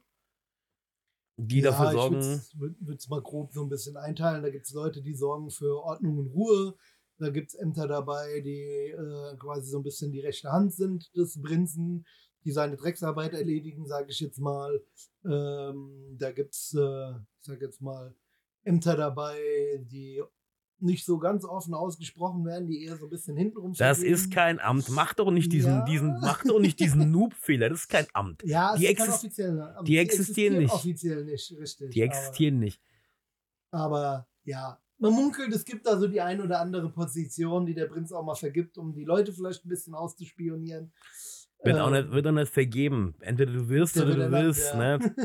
die ja, dafür ich sorgen. würde es mal grob so ein bisschen einteilen. Da gibt es Leute, die sorgen für Ordnung und Ruhe. Da gibt es Ämter dabei, die äh, quasi so ein bisschen die rechte Hand sind des Prinzen, die seine Drecksarbeit erledigen, sage ich jetzt mal. Ähm, da gibt es, äh, ich sage jetzt mal, Ämter dabei, die nicht so ganz offen ausgesprochen werden, die eher so ein bisschen hintenrum Das vergehen. ist kein Amt. Mach doch nicht diesen, Ja. diesen, mach doch nicht diesen Noob-Fehler. Das ist kein Amt. Ja, es Die ist kein exist- offizieller Amt. die existieren nicht. Offiziell nicht, richtig. Die existieren nicht. Aber, aber ja, man munkelt, es gibt da so die ein oder andere Position, die der Prinz auch mal vergibt, um die Leute vielleicht ein bisschen auszuspionieren. Wird, auch Ähm, nicht, wird auch nicht vergeben. Entweder du wirst der oder wird du erlangt, willst. ja. Ne?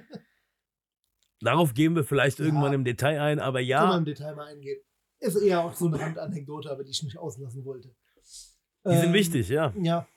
Darauf gehen wir vielleicht Ja. irgendwann im Detail ein, aber Können wir ja, im Detail mal eingehen. Ist eher auch so eine Randanekdote, aber die ich nicht auslassen wollte. die sind wichtig, ja. Ja.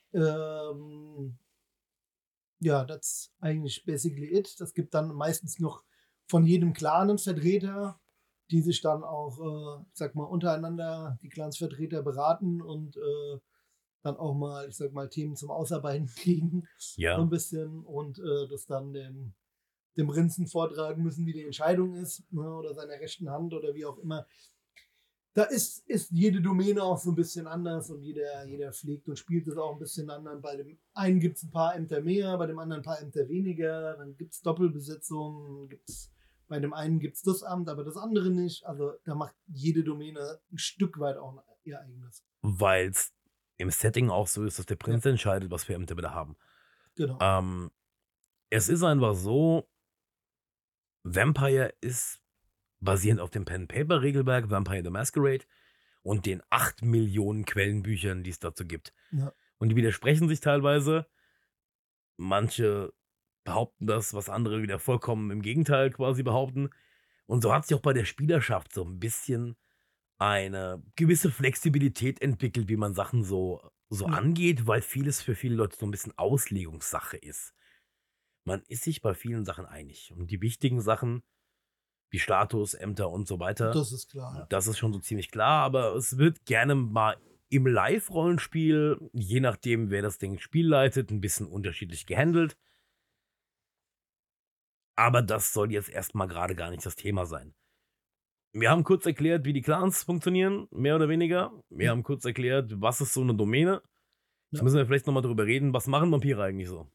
Ähm, ja, das ist eigentlich basically it. Das gibt dann meistens noch von jedem Clan einen Vertreter, die sich dann auch, äh, ich sag mal, untereinander die Clansvertreter beraten und äh, dann auch mal, ich sag mal, Themen zum Ausarbeiten kriegen. So Ja. ein bisschen und äh, das dann dem, dem Prinzen vortragen müssen, wie die Entscheidung ist, ne, oder seiner rechten Hand oder wie auch immer. Da ist, ist jede Domäne auch so ein bisschen anders und jeder, jeder pflegt und spielt es auch ein bisschen anders. Bei dem einen gibt es ein paar Ämter mehr, bei dem anderen ein paar Ämter weniger. Dann gibt es Doppelbesetzungen, gibt's, bei dem einen gibt es das Amt, aber das andere nicht. Also da macht jede Domäne ein Stück weit auch ihr eigenes. Weil es im Setting auch so ist, dass der Prinz entscheidet, was für Ämter wir da haben. Genau. Ähm, es ist einfach so, Vampire ist basierend auf dem Pen-Paper-Regelwerk Vampire the Masquerade und den acht Millionen Quellenbüchern, die es dazu gibt. Ja. Und die widersprechen sich teilweise. Manche behaupten das, was andere wieder vollkommen im Gegenteil quasi behaupten. Und so hat sich auch bei der Spielerschaft so ein bisschen eine gewisse Flexibilität entwickelt, wie man Sachen so, so Ja. angeht, weil vieles für viele Leute so ein bisschen Auslegungssache ist. Man ist sich bei vielen Sachen einig. Und die wichtigen Sachen, wie Status, Ämter und so weiter, Das ist klar. Ja. das ist schon so ziemlich klar, aber es wird gerne mal im Live-Rollenspiel, je nachdem, wer das Ding Spiel leitet, ein bisschen unterschiedlich gehandelt. Aber das soll jetzt erstmal gerade gar nicht das Thema sein. Wir haben kurz erklärt, wie die Clans funktionieren, mehr oder weniger. Wir Ja. haben kurz erklärt, was ist so eine Domäne. Jetzt Ja. müssen wir vielleicht nochmal drüber reden, was machen Vampire eigentlich so?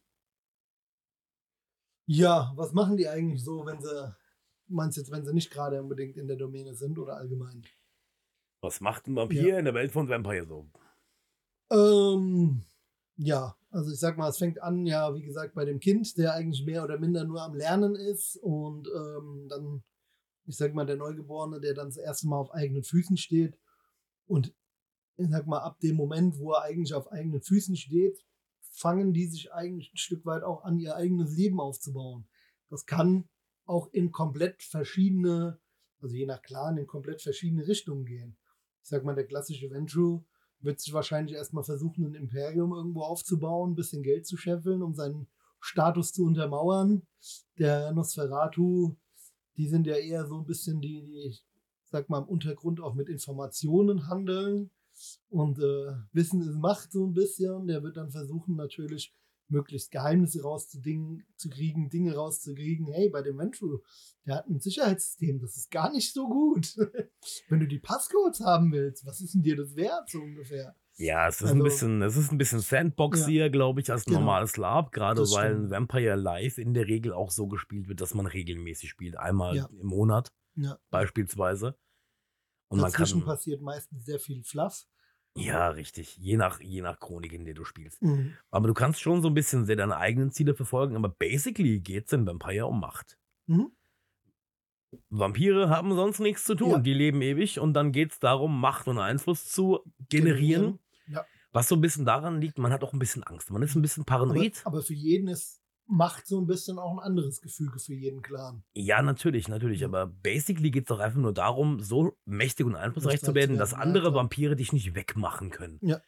Ja, was machen die eigentlich so, wenn sie, meinst du jetzt, wenn sie nicht gerade unbedingt in der Domäne sind oder allgemein? Was macht ein Vampir in der Welt von Vampire so? Ähm, ja, also ich sag mal, es fängt an, ja, wie gesagt, bei dem Kind, der eigentlich mehr oder minder nur am Lernen ist und ähm, dann, ich sag mal, der Neugeborene, der dann das erste Mal auf eigenen Füßen steht und ich sag mal, ab dem Moment, wo er eigentlich auf eigenen Füßen steht, fangen die sich eigentlich ein Stück weit auch an, ihr eigenes Leben aufzubauen. Das kann auch in komplett verschiedene, also je nach Clan, in komplett verschiedene Richtungen gehen. Ich sag mal, der klassische Ventrue wird sich wahrscheinlich erstmal versuchen, ein Imperium irgendwo aufzubauen, ein bisschen Geld zu scheffeln, um seinen Status zu untermauern. Der Nosferatu, die sind ja eher so ein bisschen die, die ich sag mal, im Untergrund auch mit Informationen handeln. Und äh, Wissen ist Macht so ein bisschen. Der wird dann versuchen, natürlich möglichst Geheimnisse rauszukriegen, Dinge rauszukriegen. Hey, bei dem Ventrue, der hat ein Sicherheitssystem, das ist gar nicht so gut. Wenn du die Passcodes haben willst, was ist denn dir das wert, so ungefähr? Ja, es ist Also- ein bisschen, es ist ein bisschen Sandboxier, glaube ich, als ein Genau. normales LARP, gerade Das weil stimmt. ein Vampire Live in der Regel auch so gespielt wird, dass man regelmäßig spielt, einmal Ja. im Monat Ja. beispielsweise. Und man Dazwischen kann, passiert meistens sehr viel Fluff. ja, richtig, je nach, je nach Chronik, in der du spielst. Mhm. Aber du kannst schon so ein bisschen sehr deine eigenen Ziele verfolgen, aber basically geht es in Vampire um Macht. Mhm. Vampire haben sonst nichts zu tun, Ja. die leben ewig und dann geht es darum, Macht und Einfluss zu generieren. Ja. Was so ein bisschen daran liegt, man hat auch ein bisschen Angst, man ist ein bisschen Aber, paranoid. aber für jeden ist Macht so ein bisschen auch ein anderes Gefüge für jeden Clan. Ja, natürlich, natürlich. Ja. Aber basically geht es doch einfach nur darum, so mächtig und einflussreich zu Mächtig werden, zu dass werden, ja, andere klar. Vampire dich nicht wegmachen können. Ja.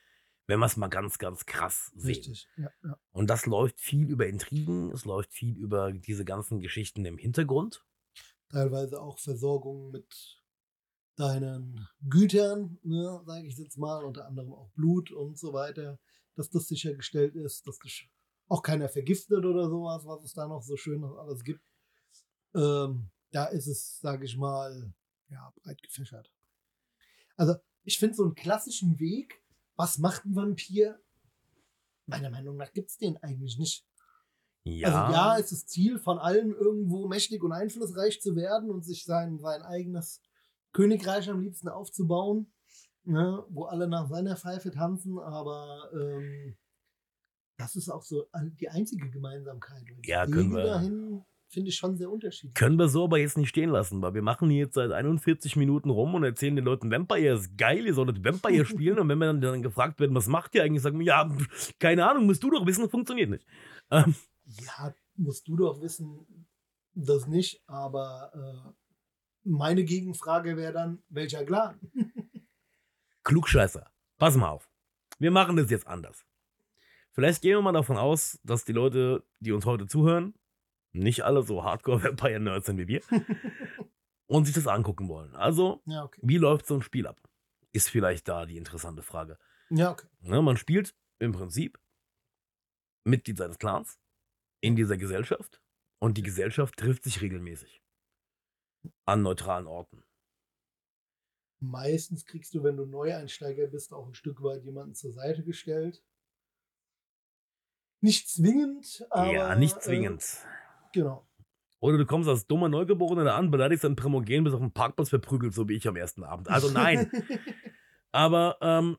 Wenn wir es mal ganz, ganz krass sehen. Richtig, ja, ja. Und das läuft viel über Intrigen, es läuft viel über diese ganzen Geschichten im Hintergrund. Teilweise auch Versorgung mit deinen Gütern, ne, sage ich jetzt mal, unter anderem auch Blut und so weiter, dass das sichergestellt ist, dass das auch keiner vergiftet oder sowas, was es da noch so schön noch alles gibt. Ähm, da ist es, sage ich mal, ja, breit gefächert. Also ich finde so einen klassischen Weg, was macht ein Vampir? Meiner Meinung nach gibt es den eigentlich nicht. Ja, Also ja, ist das Ziel von allen, irgendwo mächtig und einflussreich zu werden und sich sein, sein eigenes Königreich am liebsten aufzubauen, ne, wo alle nach seiner Pfeife tanzen, aber ähm, das ist auch so die einzige Gemeinsamkeit. Weil die Ja, können Wege wir- dahin finde ich schon sehr unterschiedlich. können wir so aber jetzt nicht stehen lassen, weil wir machen hier jetzt seit einundvierzig Minuten rum und erzählen den Leuten, Vampire ist geil, ihr solltet Vampire spielen. Und wenn wir dann, dann gefragt werden, was macht ihr eigentlich, sagen wir, ja, pf, keine Ahnung, musst du doch wissen, funktioniert nicht. Ähm, Ja, musst du doch wissen, das nicht, aber äh, meine Gegenfrage wäre dann, welcher Clan? Klugscheißer, pass mal auf. Wir machen das jetzt anders. Vielleicht gehen wir mal davon aus, dass die Leute, die uns heute zuhören, nicht alle so Hardcore-Vampire-Nerds sind wie wir und sich das angucken wollen. Also, Ja, okay. wie läuft so ein Spiel ab? Ist vielleicht da die interessante Frage. Ja, okay. Ne, man spielt im Prinzip Mitglied seines Clans in dieser Gesellschaft und die Gesellschaft trifft sich regelmäßig an neutralen Orten. Meistens kriegst du, wenn du Neueinsteiger bist, auch ein Stück weit jemanden zur Seite gestellt. Nicht zwingend, aber. ja, nicht Äh, zwingend. genau. Oder du kommst als dummer Neugeborener da an, beleidigst dein Primogen, bis auf den Parkplatz verprügelt, so wie ich am ersten Abend. Also nein. Aber ähm,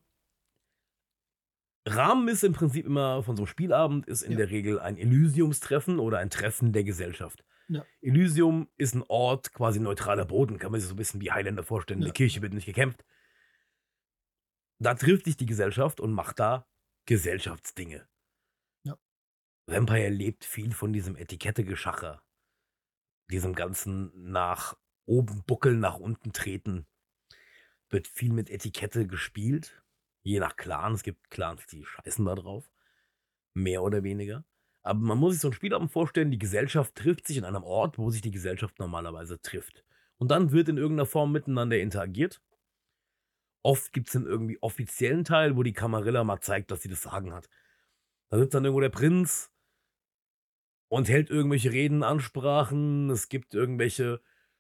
Rahmen ist im Prinzip immer von so einem Spielabend, ist in Ja. der Regel ein Elysiumstreffen oder ein Treffen der Gesellschaft. Ja. Elysium ist ein Ort, quasi neutraler Boden, kann man sich so ein bisschen wie Highlander vorstellen. In Ja. der Kirche wird nicht gekämpft. Da trifft sich die Gesellschaft und macht da Gesellschaftsdinge. Ja. Vampire lebt viel von diesem Etikette-Geschacher. Diesem ganzen nach oben buckeln, nach unten treten. Wird viel mit Etikette gespielt. Je nach Clan. Es gibt Clans, die scheißen da drauf. Mehr oder weniger. Aber man muss sich so ein Spielabend vorstellen, die Gesellschaft trifft sich in einem Ort, wo sich die Gesellschaft normalerweise trifft. Und dann wird in irgendeiner Form miteinander interagiert. Oft gibt es einen irgendwie offiziellen Teil, wo die Camarilla mal zeigt, dass sie das Sagen hat. Da sitzt dann irgendwo der Prinz und hält irgendwelche Reden, Ansprachen. Es gibt irgendwelche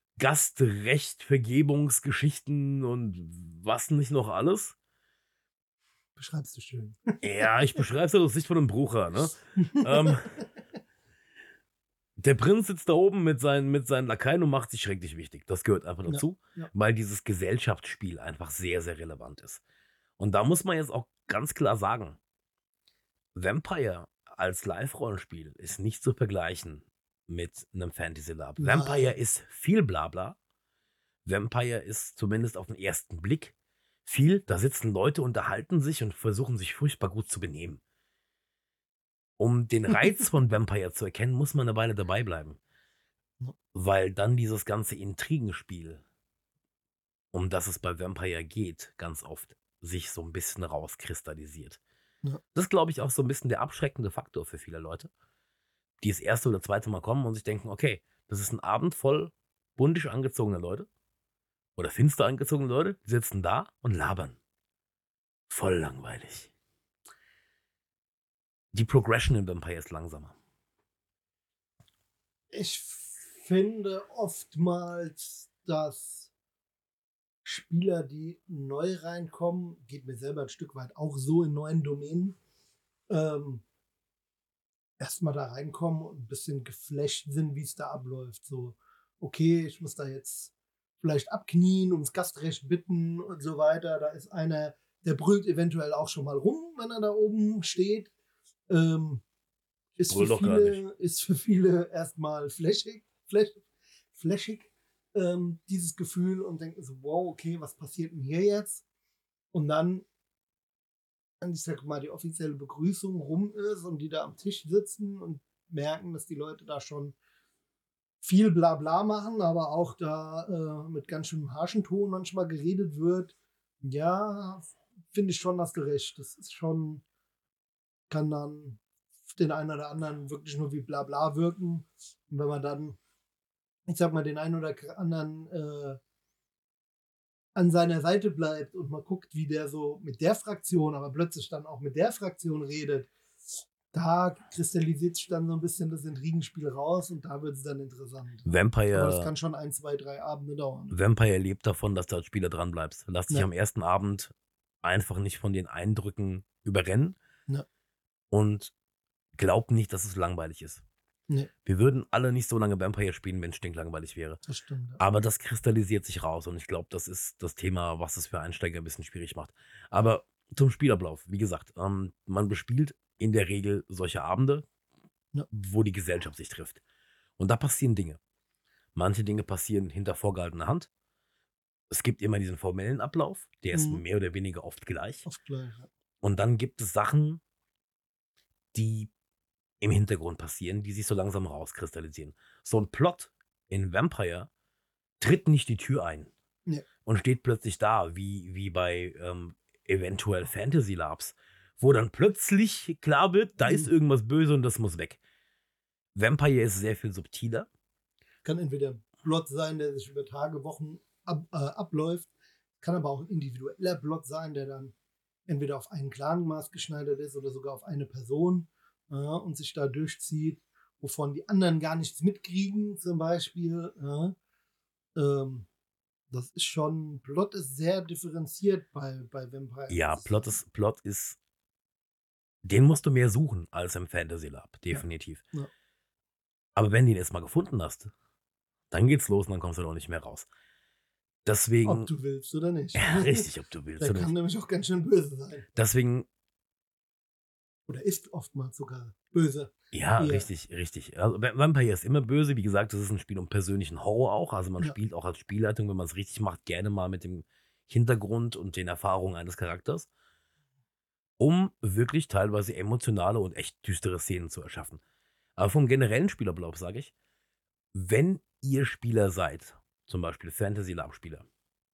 Gastrecht-Vergebungsgeschichten und was nicht noch alles. Beschreibst du schön. Ja, ich beschreibe es ja aus Sicht von einem Brucher, ne? ähm, der Prinz sitzt da oben mit seinen, mit seinen Lakaien und macht sich schrecklich wichtig. Das gehört einfach Ja, dazu, ja. weil dieses Gesellschaftsspiel einfach sehr, sehr relevant ist. Und da muss man jetzt auch ganz klar sagen, Vampire als Live-Rollenspiel ist nicht zu vergleichen mit einem Fantasy-Lab. Nein. Vampire ist viel Blabla. Vampire ist zumindest auf den ersten Blick viel, da sitzen Leute, unterhalten sich und versuchen sich furchtbar gut zu benehmen. Um den Reiz von Vampire zu erkennen, muss man eine Weile dabei bleiben. Ja. Weil dann dieses ganze Intrigenspiel, um das es bei Vampire geht, ganz oft sich so ein bisschen rauskristallisiert. Ja. Das ist, glaube ich, auch so ein bisschen der abschreckende Faktor für viele Leute, die das erste oder zweite Mal kommen und sich denken, okay, das ist ein Abend voll buntisch angezogene Leute oder finster angezogene Leute, die sitzen da und labern. Voll langweilig. Die Progression in Vampire ist langsamer. Ich finde oftmals, dass Spieler, die neu reinkommen, geht mir selber ein Stück weit auch so in neuen Domänen, ähm, erstmal da reinkommen und ein bisschen geflasht sind, wie es da abläuft. So, okay, ich muss da jetzt vielleicht abknien, ums Gastrecht bitten und so weiter. Da ist einer, der brüllt eventuell auch schon mal rum, wenn er da oben steht. Ähm, ist, Brüll für doch gar viele, ist für viele erstmal flashig, flash, flashig, ähm, dieses Gefühl und denken so, wow, okay, was passiert denn hier jetzt? Und dann, wenn ich sag mal, die offizielle Begrüßung rum ist und die da am Tisch sitzen und merken, dass die Leute da schon viel Blabla machen, aber auch da äh, mit ganz schön harschen Ton manchmal geredet wird. Ja, finde ich schon, hast du recht. Das ist schon, kann dann den einen oder anderen wirklich nur wie Blabla wirken. Und wenn man dann, ich sag mal, den einen oder anderen äh, an seiner Seite bleibt und mal guckt, wie der so mit der Fraktion, aber plötzlich dann auch mit der Fraktion redet, da kristallisiert sich dann so ein bisschen das Intrigenspiel raus und da wird es dann interessant. Vampire, Aber das kann schon ein, zwei, drei Abende dauern. Vampire lebt davon, dass du als Spieler dran bleibst. Lass dich Ja. am ersten Abend einfach nicht von den Eindrücken überrennen Ja. und glaub nicht, dass es langweilig ist. Nee, Wir würden alle nicht so lange Vampire spielen, wenn es stinklangweilig wäre. das stimmt. Ja. Aber das kristallisiert sich raus und ich glaube, das ist das Thema, was es für Einsteiger ein bisschen schwierig macht. Aber zum Spielablauf, wie gesagt, ähm, man bespielt in der Regel solche Abende, Ja. wo die Gesellschaft sich trifft. Und da passieren Dinge. Manche Dinge passieren hinter vorgehaltener Hand. Es gibt immer diesen formellen Ablauf, der ist Mhm. mehr oder weniger oft gleich. Oft gleich. Ja. Und dann gibt es Sachen, die im Hintergrund passieren, die sich so langsam rauskristallisieren. So ein Plot in Vampire tritt nicht die Tür ein Nee. und steht plötzlich da, wie, wie bei ähm, eventuell Fantasy Labs, wo dann plötzlich klar wird, da ist Mhm. irgendwas böse und das muss weg. Vampire ist sehr viel subtiler. Kann entweder ein Plot sein, der sich über Tage, Wochen ab, äh, abläuft, kann aber auch ein individueller Plot sein, der dann entweder auf einen Clan maßgeschneidert ist oder sogar auf eine Person äh, und sich da durchzieht, wovon die anderen gar nichts mitkriegen, zum Beispiel. Äh, ähm, das ist schon, Plot ist sehr differenziert bei, bei Vampire. Ja, Das Plot ist, Plot ist, den musst du mehr suchen als im Fantasy Lab, definitiv. Ja. Aber wenn du ihn erstmal gefunden hast, dann geht's los und dann kommst du doch nicht mehr raus. Deswegen, Ob du willst oder nicht. ja, richtig, ob du willst Der oder kann nicht. nämlich auch ganz schön böse sein. Deswegen, Oder ist oftmals sogar böse. ja, Ja. richtig, richtig. Also Va- Vampire ist immer böse. Wie gesagt, das ist ein Spiel um persönlichen Horror auch. Also man Ja. spielt auch als Spielleitung, wenn man es richtig macht, gerne mal mit dem Hintergrund und den Erfahrungen eines Charakters, um wirklich teilweise emotionale und echt düstere Szenen zu erschaffen. Aber vom generellen Spielablauf sage ich, wenn ihr Spieler seid, zum Beispiel Fantasy Lab Spieler,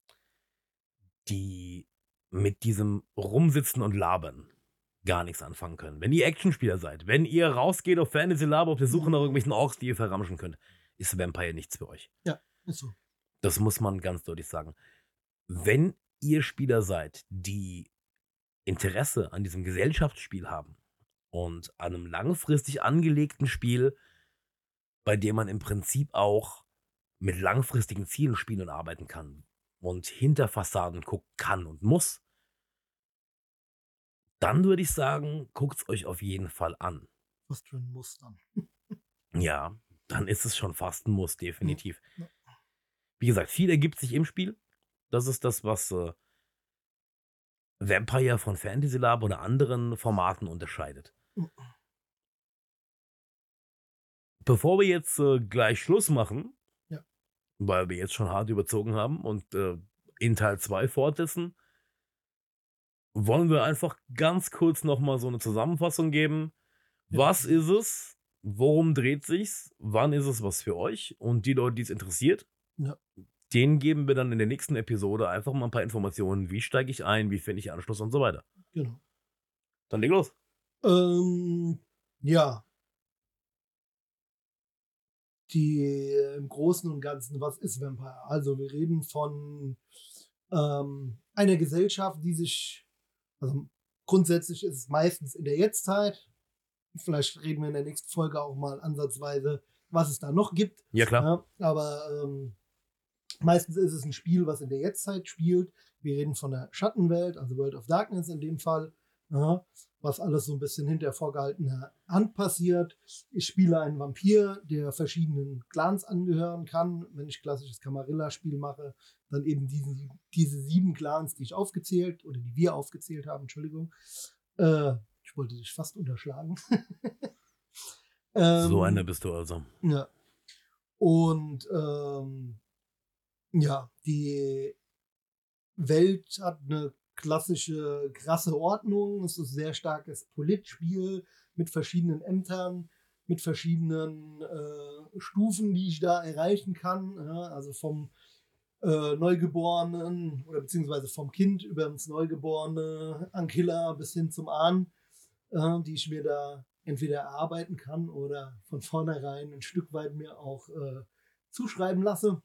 die mit diesem Rumsitzen und Labern gar nichts anfangen können. Wenn ihr Actionspieler seid, wenn ihr rausgeht auf Fantasy Lab auf der Suche nach irgendwelchen Orks, die ihr verramschen könnt, ist Vampire nichts für euch. Ist so. Das muss man ganz deutlich sagen. Wenn ihr Spieler seid, die Interesse an diesem Gesellschaftsspiel haben und an einem langfristig angelegten Spiel, bei dem man im Prinzip auch mit langfristigen Zielen spielen und arbeiten kann und hinter Fassaden gucken kann und muss, dann würde ich sagen, guckt es euch auf jeden Fall an. Was für ein Mustern. Ja, dann ist es schon fast ein Muss, definitiv. Ja. Wie gesagt, viel ergibt sich im Spiel. Das ist das, was äh, Vampire von Fantasy Lab oder anderen Formaten unterscheidet. Mhm. Bevor wir jetzt äh, gleich Schluss machen, Ja. weil wir jetzt schon hart überzogen haben und äh, in Teil zwei fortsetzen, wollen wir einfach ganz kurz nochmal so eine Zusammenfassung geben. Ja. Was ist es? Worum dreht sich's? Wann ist es was für euch? Und die Leute, die es interessiert, Ja. denen geben wir dann in der nächsten Episode einfach mal ein paar Informationen. Wie steige ich ein? Wie finde ich Anschluss und so weiter. Genau. Dann leg los. Ähm, ja. Die äh, im Großen und Ganzen, was ist Vampire? Also wir reden von ähm, einer Gesellschaft, die sich, also grundsätzlich ist es meistens in der Jetztzeit. Vielleicht reden wir in der nächsten Folge auch mal ansatzweise, was es da noch gibt. Ja, klar. Ja, aber ähm, meistens ist es ein Spiel, was in der Jetztzeit spielt. Wir reden von der Schattenwelt, also World of Darkness in dem Fall. Ja, was alles so ein bisschen hinter vorgehaltener Hand passiert. Ich spiele einen Vampir, der verschiedenen Clans angehören kann. Wenn ich klassisches Camarilla-Spiel mache, dann eben diesen, diese sieben Clans, die ich aufgezählt oder die wir aufgezählt haben, Entschuldigung. Äh, ich wollte dich fast unterschlagen. ähm, So einer bist du also. Ja. Und ähm, ja, die Welt hat eine klassische, krasse Ordnung. Es ist ein sehr starkes Politspiel mit verschiedenen Ämtern, mit verschiedenen äh, Stufen, die ich da erreichen kann. Ja, also vom äh, Neugeborenen oder beziehungsweise vom Kind über das Neugeborene Ankiller bis hin zum Ahn, äh, die ich mir da entweder erarbeiten kann oder von vornherein ein Stück weit mir auch äh, zuschreiben lasse.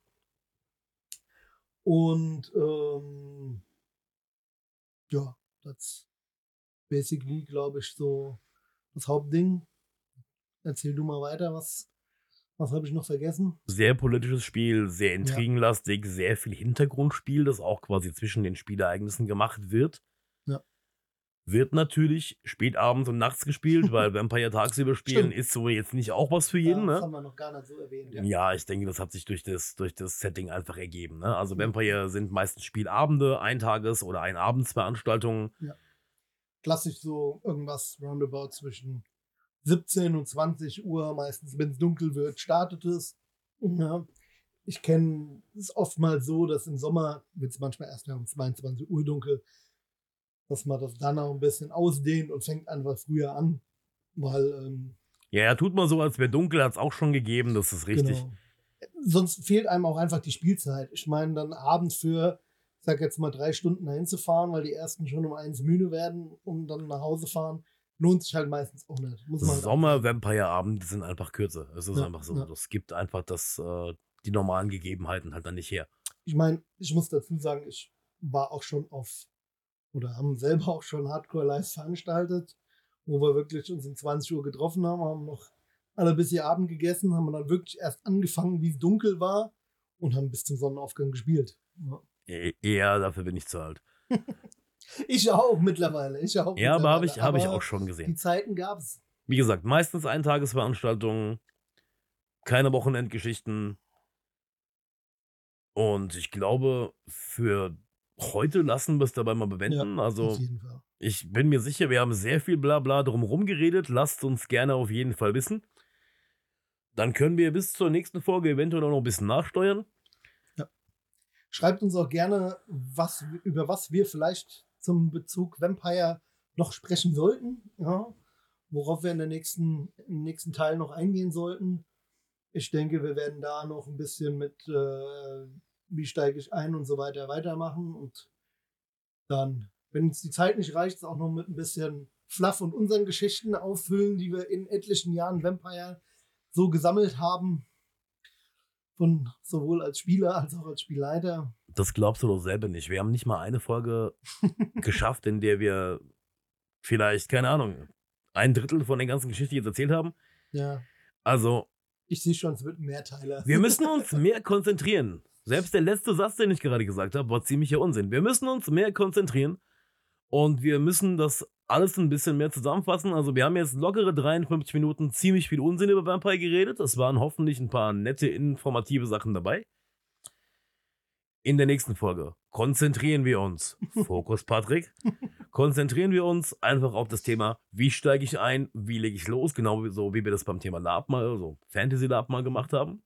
Und ähm, ja, das basically, glaube ich, so das Hauptding. Erzähl du mal weiter, was, was habe ich noch vergessen? Sehr politisches Spiel, sehr intrigenlastig, ja. Sehr viel Hintergrundspiel, das auch quasi zwischen den Spielereignissen gemacht wird. Ja. Wird natürlich spät abends und nachts gespielt, weil Vampire tagsüber spielen Stimmt. ist so jetzt nicht auch was für jeden. Ja, das ne? haben wir noch gar nicht so erwähnt. Ja. ja, ich denke, das hat sich durch das, durch das Setting einfach ergeben. Ne? Also Vampire sind meistens Spielabende, Eintages- oder Einabendsveranstaltungen. Ja. Klassisch so irgendwas roundabout zwischen siebzehn und zwanzig Uhr, meistens, wenn es dunkel wird, startet es. Ja. Ich kenne es oftmals so, dass im Sommer wird es manchmal erst um zweiundzwanzig Uhr dunkel, dass man das dann auch ein bisschen ausdehnt und fängt einfach früher an, weil ähm, ja, ja, tut mal so, als wäre dunkel, hat es auch schon gegeben, das ist richtig. Genau. Sonst fehlt einem auch einfach die Spielzeit. Ich meine, dann abends für, ich sag jetzt mal, drei Stunden dahin zu fahren, weil die ersten schon um eins müde werden und dann nach Hause fahren, lohnt sich halt meistens auch nicht. Muss man halt Sommer-Vampire-Abende sind einfach kürzer. Es ist Ja, einfach so. ja. Das gibt einfach das, äh, die normalen Gegebenheiten halt dann nicht her. Ich meine, ich muss dazu sagen, ich war auch schon auf, oder haben selber auch schon Hardcore-Lives veranstaltet, wo wir wirklich uns um zwanzig Uhr getroffen haben, haben noch alle bis hier Abend gegessen, haben dann wirklich erst angefangen, wie es dunkel war und haben bis zum Sonnenaufgang gespielt. Ja. E eher dafür bin ich zu alt. Ich auch mittlerweile. Ich auch ja, aber habe ich, hab ich aber auch schon gesehen. Die Zeiten gab es. Wie gesagt, meistens Eintagesveranstaltungen, keine Wochenendgeschichten. Und ich glaube, für heute lassen wir es dabei mal bewenden. Ja, also auf jeden Fall. Ich bin mir sicher, wir haben sehr viel Blabla drumherum geredet. Lasst uns gerne auf jeden Fall wissen. Dann können wir bis zur nächsten Folge eventuell auch noch ein bisschen nachsteuern. Ja. Schreibt uns auch gerne, was, über was wir vielleicht zum Bezug Vampire noch sprechen sollten. Ja. Worauf wir in der nächsten, im nächsten Teil noch eingehen sollten. Ich denke, wir werden da noch ein bisschen mit, äh, wie steige ich ein und so weiter weitermachen. Und dann, wenn uns die Zeit nicht reicht, es auch noch mit ein bisschen Fluff und unseren Geschichten auffüllen, die wir in etlichen Jahren Vampire so gesammelt haben. Von sowohl als Spieler als auch als Spielleiter. Das glaubst du doch selber nicht. Wir haben nicht mal eine Folge geschafft, in der wir vielleicht, keine Ahnung, ein Drittel von der ganzen Geschichte jetzt erzählt haben. Ja. Also. Ich sehe schon, es wird ein Mehrteiler. Wir müssen uns mehr konzentrieren. Selbst der letzte Satz, den ich gerade gesagt habe, war ziemlicher Unsinn. Wir müssen uns mehr konzentrieren und wir müssen das alles ein bisschen mehr zusammenfassen. Also wir haben jetzt lockere dreiundfünfzig Minuten ziemlich viel Unsinn über Vampire geredet. Es waren hoffentlich ein paar nette, informative Sachen dabei. In der nächsten Folge konzentrieren wir uns, Fokus Patrick, konzentrieren wir uns einfach auf das Thema, wie steige ich ein, wie lege ich los, genau so wie wir das beim Thema Lab mal, also Fantasy Lab mal gemacht haben.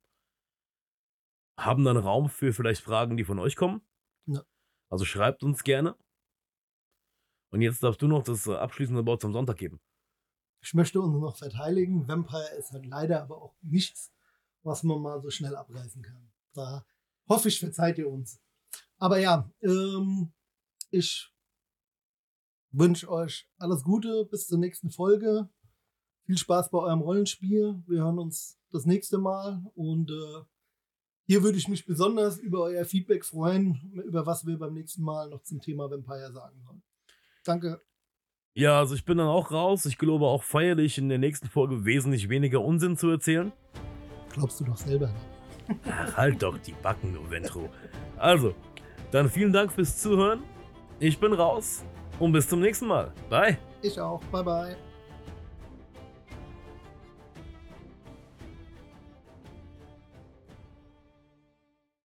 Haben dann Raum für vielleicht Fragen, die von euch kommen. Ja. Also schreibt uns gerne. Und jetzt darfst du noch das abschließende Wort zum Sonntag geben. Ich möchte uns noch verteidigen. Vampire ist halt leider aber auch nichts, was man mal so schnell abreißen kann. Da hoffe ich, verzeiht ihr uns. Aber ja, ähm, ich wünsche euch alles Gute bis zur nächsten Folge. Viel Spaß bei eurem Rollenspiel. Wir hören uns das nächste Mal. Und äh, hier würde ich mich besonders über euer Feedback freuen, über was wir beim nächsten Mal noch zum Thema Vampire sagen sollen. Danke. Ja, also ich bin dann auch raus. Ich glaube auch feierlich in der nächsten Folge wesentlich weniger Unsinn zu erzählen. Glaubst du doch selber nicht. Ach, halt doch die Backen, du Ventro. Also, dann vielen Dank fürs Zuhören. Ich bin raus und bis zum nächsten Mal. Bye. Ich auch. Bye, bye.